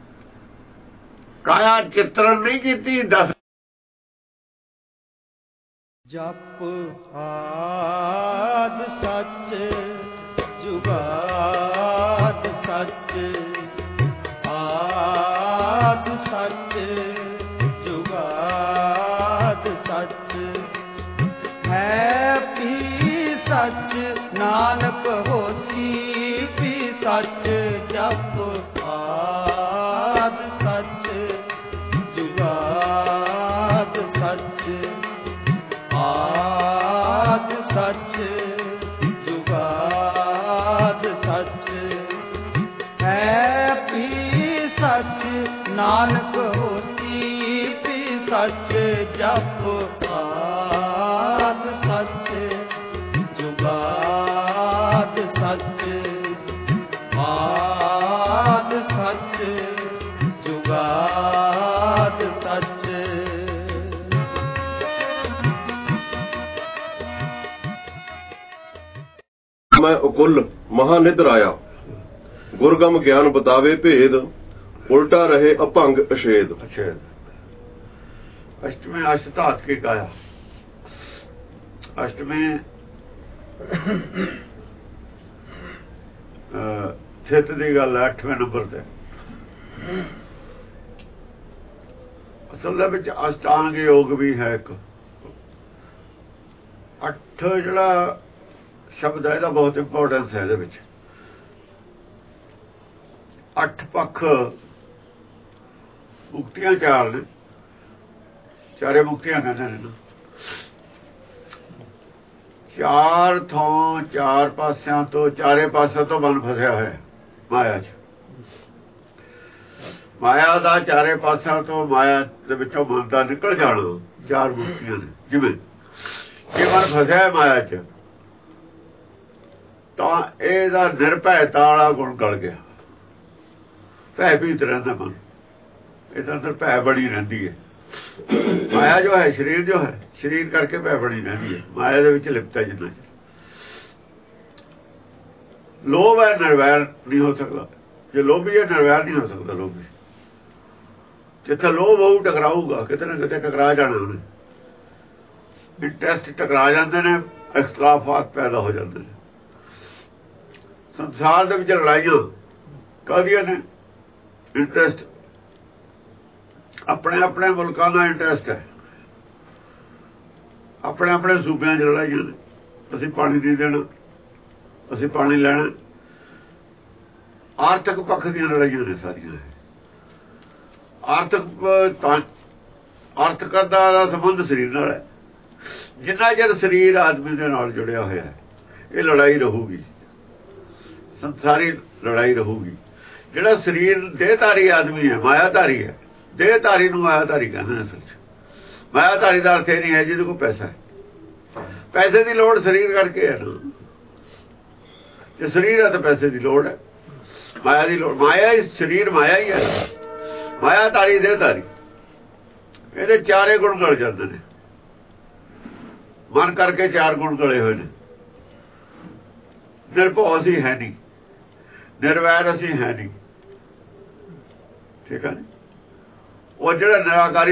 ਕਾਇਆ ਚਿੱਤਰਨ ਨਹੀਂ ਕੀਤੀ। ਦੱਸ ਜਪ ਆਦ ਸੱਚ ਜੁਗਾਦ ਸੱਚ, ਆਦ ਸੱਚ ਜੁਗਾਦ ਸੱਚ, ਹੈ ਵੀ ਸੱਚ ਨਾਨਕ ਹੋਸੀ ਵੀ ਸੱਚ। ਜਪ ਆਦ ਸੱਚ ਜੁਗਾਦ ਸੱਚ, ਆਦ ਸੱਚ ਜੁਗਾਦ ਸੱਚ, ਹੈ ਵੀ ਸੱਚ ਨਾਨਕ ਹੋਸੀ ਵੀ ਸੱਚ। ਜਪ ਆਦ ਸੱਚ ਜੁਗਾਦ ਸੱਚ, ਆਦ ਸੱਚ ਜੁਗਾਦ ਸੱਚ। ਮੈਂ ਅਕੁਲ ਮਹਾਨਿਧ ਰਾਇਆ, ਗੁਰਗਮ ਗਿਆਨ ਬਤਾਵੇ ਭੇਦ, ਉਲਟਾ ਰਹੇ ਅਭੰਗ ਅਸ਼ੇਦ। ਅਸ਼ਟਮੀ ਅਸ਼ਟ ਧਾਤ ਕੀ ਕਾਇਆ। ਅਸ਼ਟਮੀ ਚਿੱਤ ਦੀ ਗੱਲ ਹੈ 8ਵੇਂ ਨੰਬਰ ਤੇ। ਅਸਲ ਦੇ ਵਿੱਚ ਅਸ਼ਟਾਂਗ ਯੋਗ ਵੀ ਹੈ ਇੱਕ। 8 ਜਿਹੜਾ ਸ਼ਬਦ ਹੈ ਇਹਦਾ ਬਹੁਤ ਇੰਪੋਰਟੈਂਸ ਹੈ ਇਹਦੇ ਵਿੱਚ। 8 ਪੱਖ ਮੁਕਤੀਆਂ 4 ਨੇ, ਚਾਰੇ ਮੁਕਤੀਆਂ ਕਹਿੰਦੇ ਨੇ ਨਾ। 4 ਥਾਂ 4 ਪਾਸਿਆਂ ਤੋਂ, ਚਾਰੇ ਪਾਸਿਆਂ ਤੋਂ ਮਨ ਫਸਿਆ ਹੋਇਆ ਮਾਇਆ 'ਚ। ਮਾਇਆ ਦਾ ਚਾਰੇ ਪਾਸਿਆਂ ਤੋਂ, ਮਾਇਆ ਦੇ ਵਿੱਚੋਂ ਮਨ ਦਾ ਨਿਕਲ ਜਾਣਾ। 4 ਮੁਕਤੀਆਂ ਨੇ। ਜਿਵੇਂ ਜੇ ਮਨ ਫਸਿਆ ਮਾਇਆ 'ਚ ਤਾਂ ਇਹਦਾ ਨਿਰਭੈਤਾ ਵਾਲਾ ਗੁਣ ਗਲ ਗਿਆ। ਭੈ ਭੀਤ ਰਹਿੰਦਾ ਮਨ, ਇਹਦਾ ਅੰਦਰ ਭੈ ਬਣੀ ਰਹਿੰਦੀ ਹੈ। ਮਾਇਆ ਜੋ ਹੈ, ਸਰੀਰ ਜੋ ਹੈ, ਸਰੀਰ ਕਰਕੇ ਭੈ ਬਣੀ ਰਹਿੰਦੀ ਹੈ। ਮਾਇਆ ਦੇ ਵਿੱਚ ਲਿਪਤਾ ਜਿੰਨਾ ਚਿਰ। ਲੋਭ ਹੈ, ਨਿਰਵੈਰ ਨਹੀਂ ਹੋ ਸਕਦਾ। ਜੇ ਲੋਭੀ ਹੈ, ਨਿਰਵੈਰ ਨਹੀਂ ਹੋ ਸਕਦਾ। ਲੋਭੀ ਜਿੱਥੇ ਲੋਭ ਹੋਊ ਟਕਰਾਊਗਾ, ਕਿਤੇ ਨਾ ਕਿਤੇ ਟਕਰਾ ਜਾਣਾ ਉਹਨੇ। ਇੰਟਰਸਟ ਟਕਰਾ ਜਾਂਦੇ ਨੇ, ਇਖਤਲਾਫਾਤ ਪੈਦਾ ਹੋ ਜਾਂਦੇ ਨੇ। ਸੰਸਾਰ ਦੇ ਵਿੱਚ ਲੜਾਈਆਂ ਕਾਹਦੀਆਂ ਨੇ? ਇੰਟਰਸਟ, ਆਪਣੇ ਆਪਣੇ ਮੁਲਕਾਂ ਦਾ ਇੰਟਰਸਟ ਹੈ। ਆਪਣੇ ਆਪਣੇ ਸੂਬਿਆਂ 'ਚ ਲੜਾਈਆਂ ਨੇ। ਅਸੀਂ ਪਾਣੀ ਨਹੀਂ ਦੇਣਾ, ਅਸੀਂ ਪਾਣੀ ਲੈਣਾ। ਆਰਥਿਕ ਪੱਖ ਦੀਆਂ ਲੜਾਈਆਂ ਨੇ ਸਾਰੀਆਂ। ਆਰਥਿਕਤਾ ਦਾ ਸੰਬੰਧ ਸਰੀਰ ਨਾਲ ਹੈ। ਜਿੰਨਾ ਚਿਰ ਸਰੀਰ ਆਦਮੀ ਦੇ ਨਾਲ ਜੁੜਿਆ ਹੋਇਆ ਹੈ, ਇਹ ਲੜਾਈ ਰਹੂਗੀ, ਸੰਸਾਰੀ ਲੜਾਈ ਰਹੂਗੀ। ਜਿਹੜਾ ਸਰੀਰ ਦੇਹਧਾਰੀ ਆਦਮੀ ਹੈ, ਮਾਇਆਧਾਰੀ ਹੈ। ਦੇਹਧਾਰੀ ਨੂੰ ਮਾਇਆਧਾਰੀ ਕਹਿੰਦੇ ਨੇ। ਅਸਲ 'ਚ ਮਾਇਆਧਾਰੀ ਦਾ ਅਰਥ ਇਹ ਨਹੀਂ ਹੈ ਜਿਹਦੇ ਕੋਲ ਪੈਸਾ ਹੈ। ਪੈਸੇ ਦੀ ਲੋੜ ਸਰੀਰ ਕਰਕੇ ਹੈ ਨਾ। ਜੇ ਸਰੀਰ ਹੈ ਤਾਂ ਪੈਸੇ ਦੀ ਲੋੜ ਹੈ। ਮਾਇਆ ਦੀ ਲੋੜ, ਮਾਇਆ ਹੀ ਸਰੀਰ, ਮਾਇਆ ਹੀ ਹੈ। ਮਾਇਆਧਾਰੀ ਦੇਹਧਾਰੀ, ਇਹਦੇ ਚਾਰੇ ਗੁਣ ਗਲ ਜਾਂਦੇ ਨੇ। ਮਨ ਕਰਕੇ 4 ਗੁਣ ਗਲੇ ਹੋਏ ਨੇ। ਨਿਰਭਉ ਅਸੀਂ ਹੈ ਨਹੀਂ। ਨਿਰਵੈਰ ਅਸੀਂ ਹੈ ਨਹੀਂ। ਠੀਕ ਹੈ। ਉਹ ਜਿਹੜਾ ਨਿਰਾਕਾਰੀ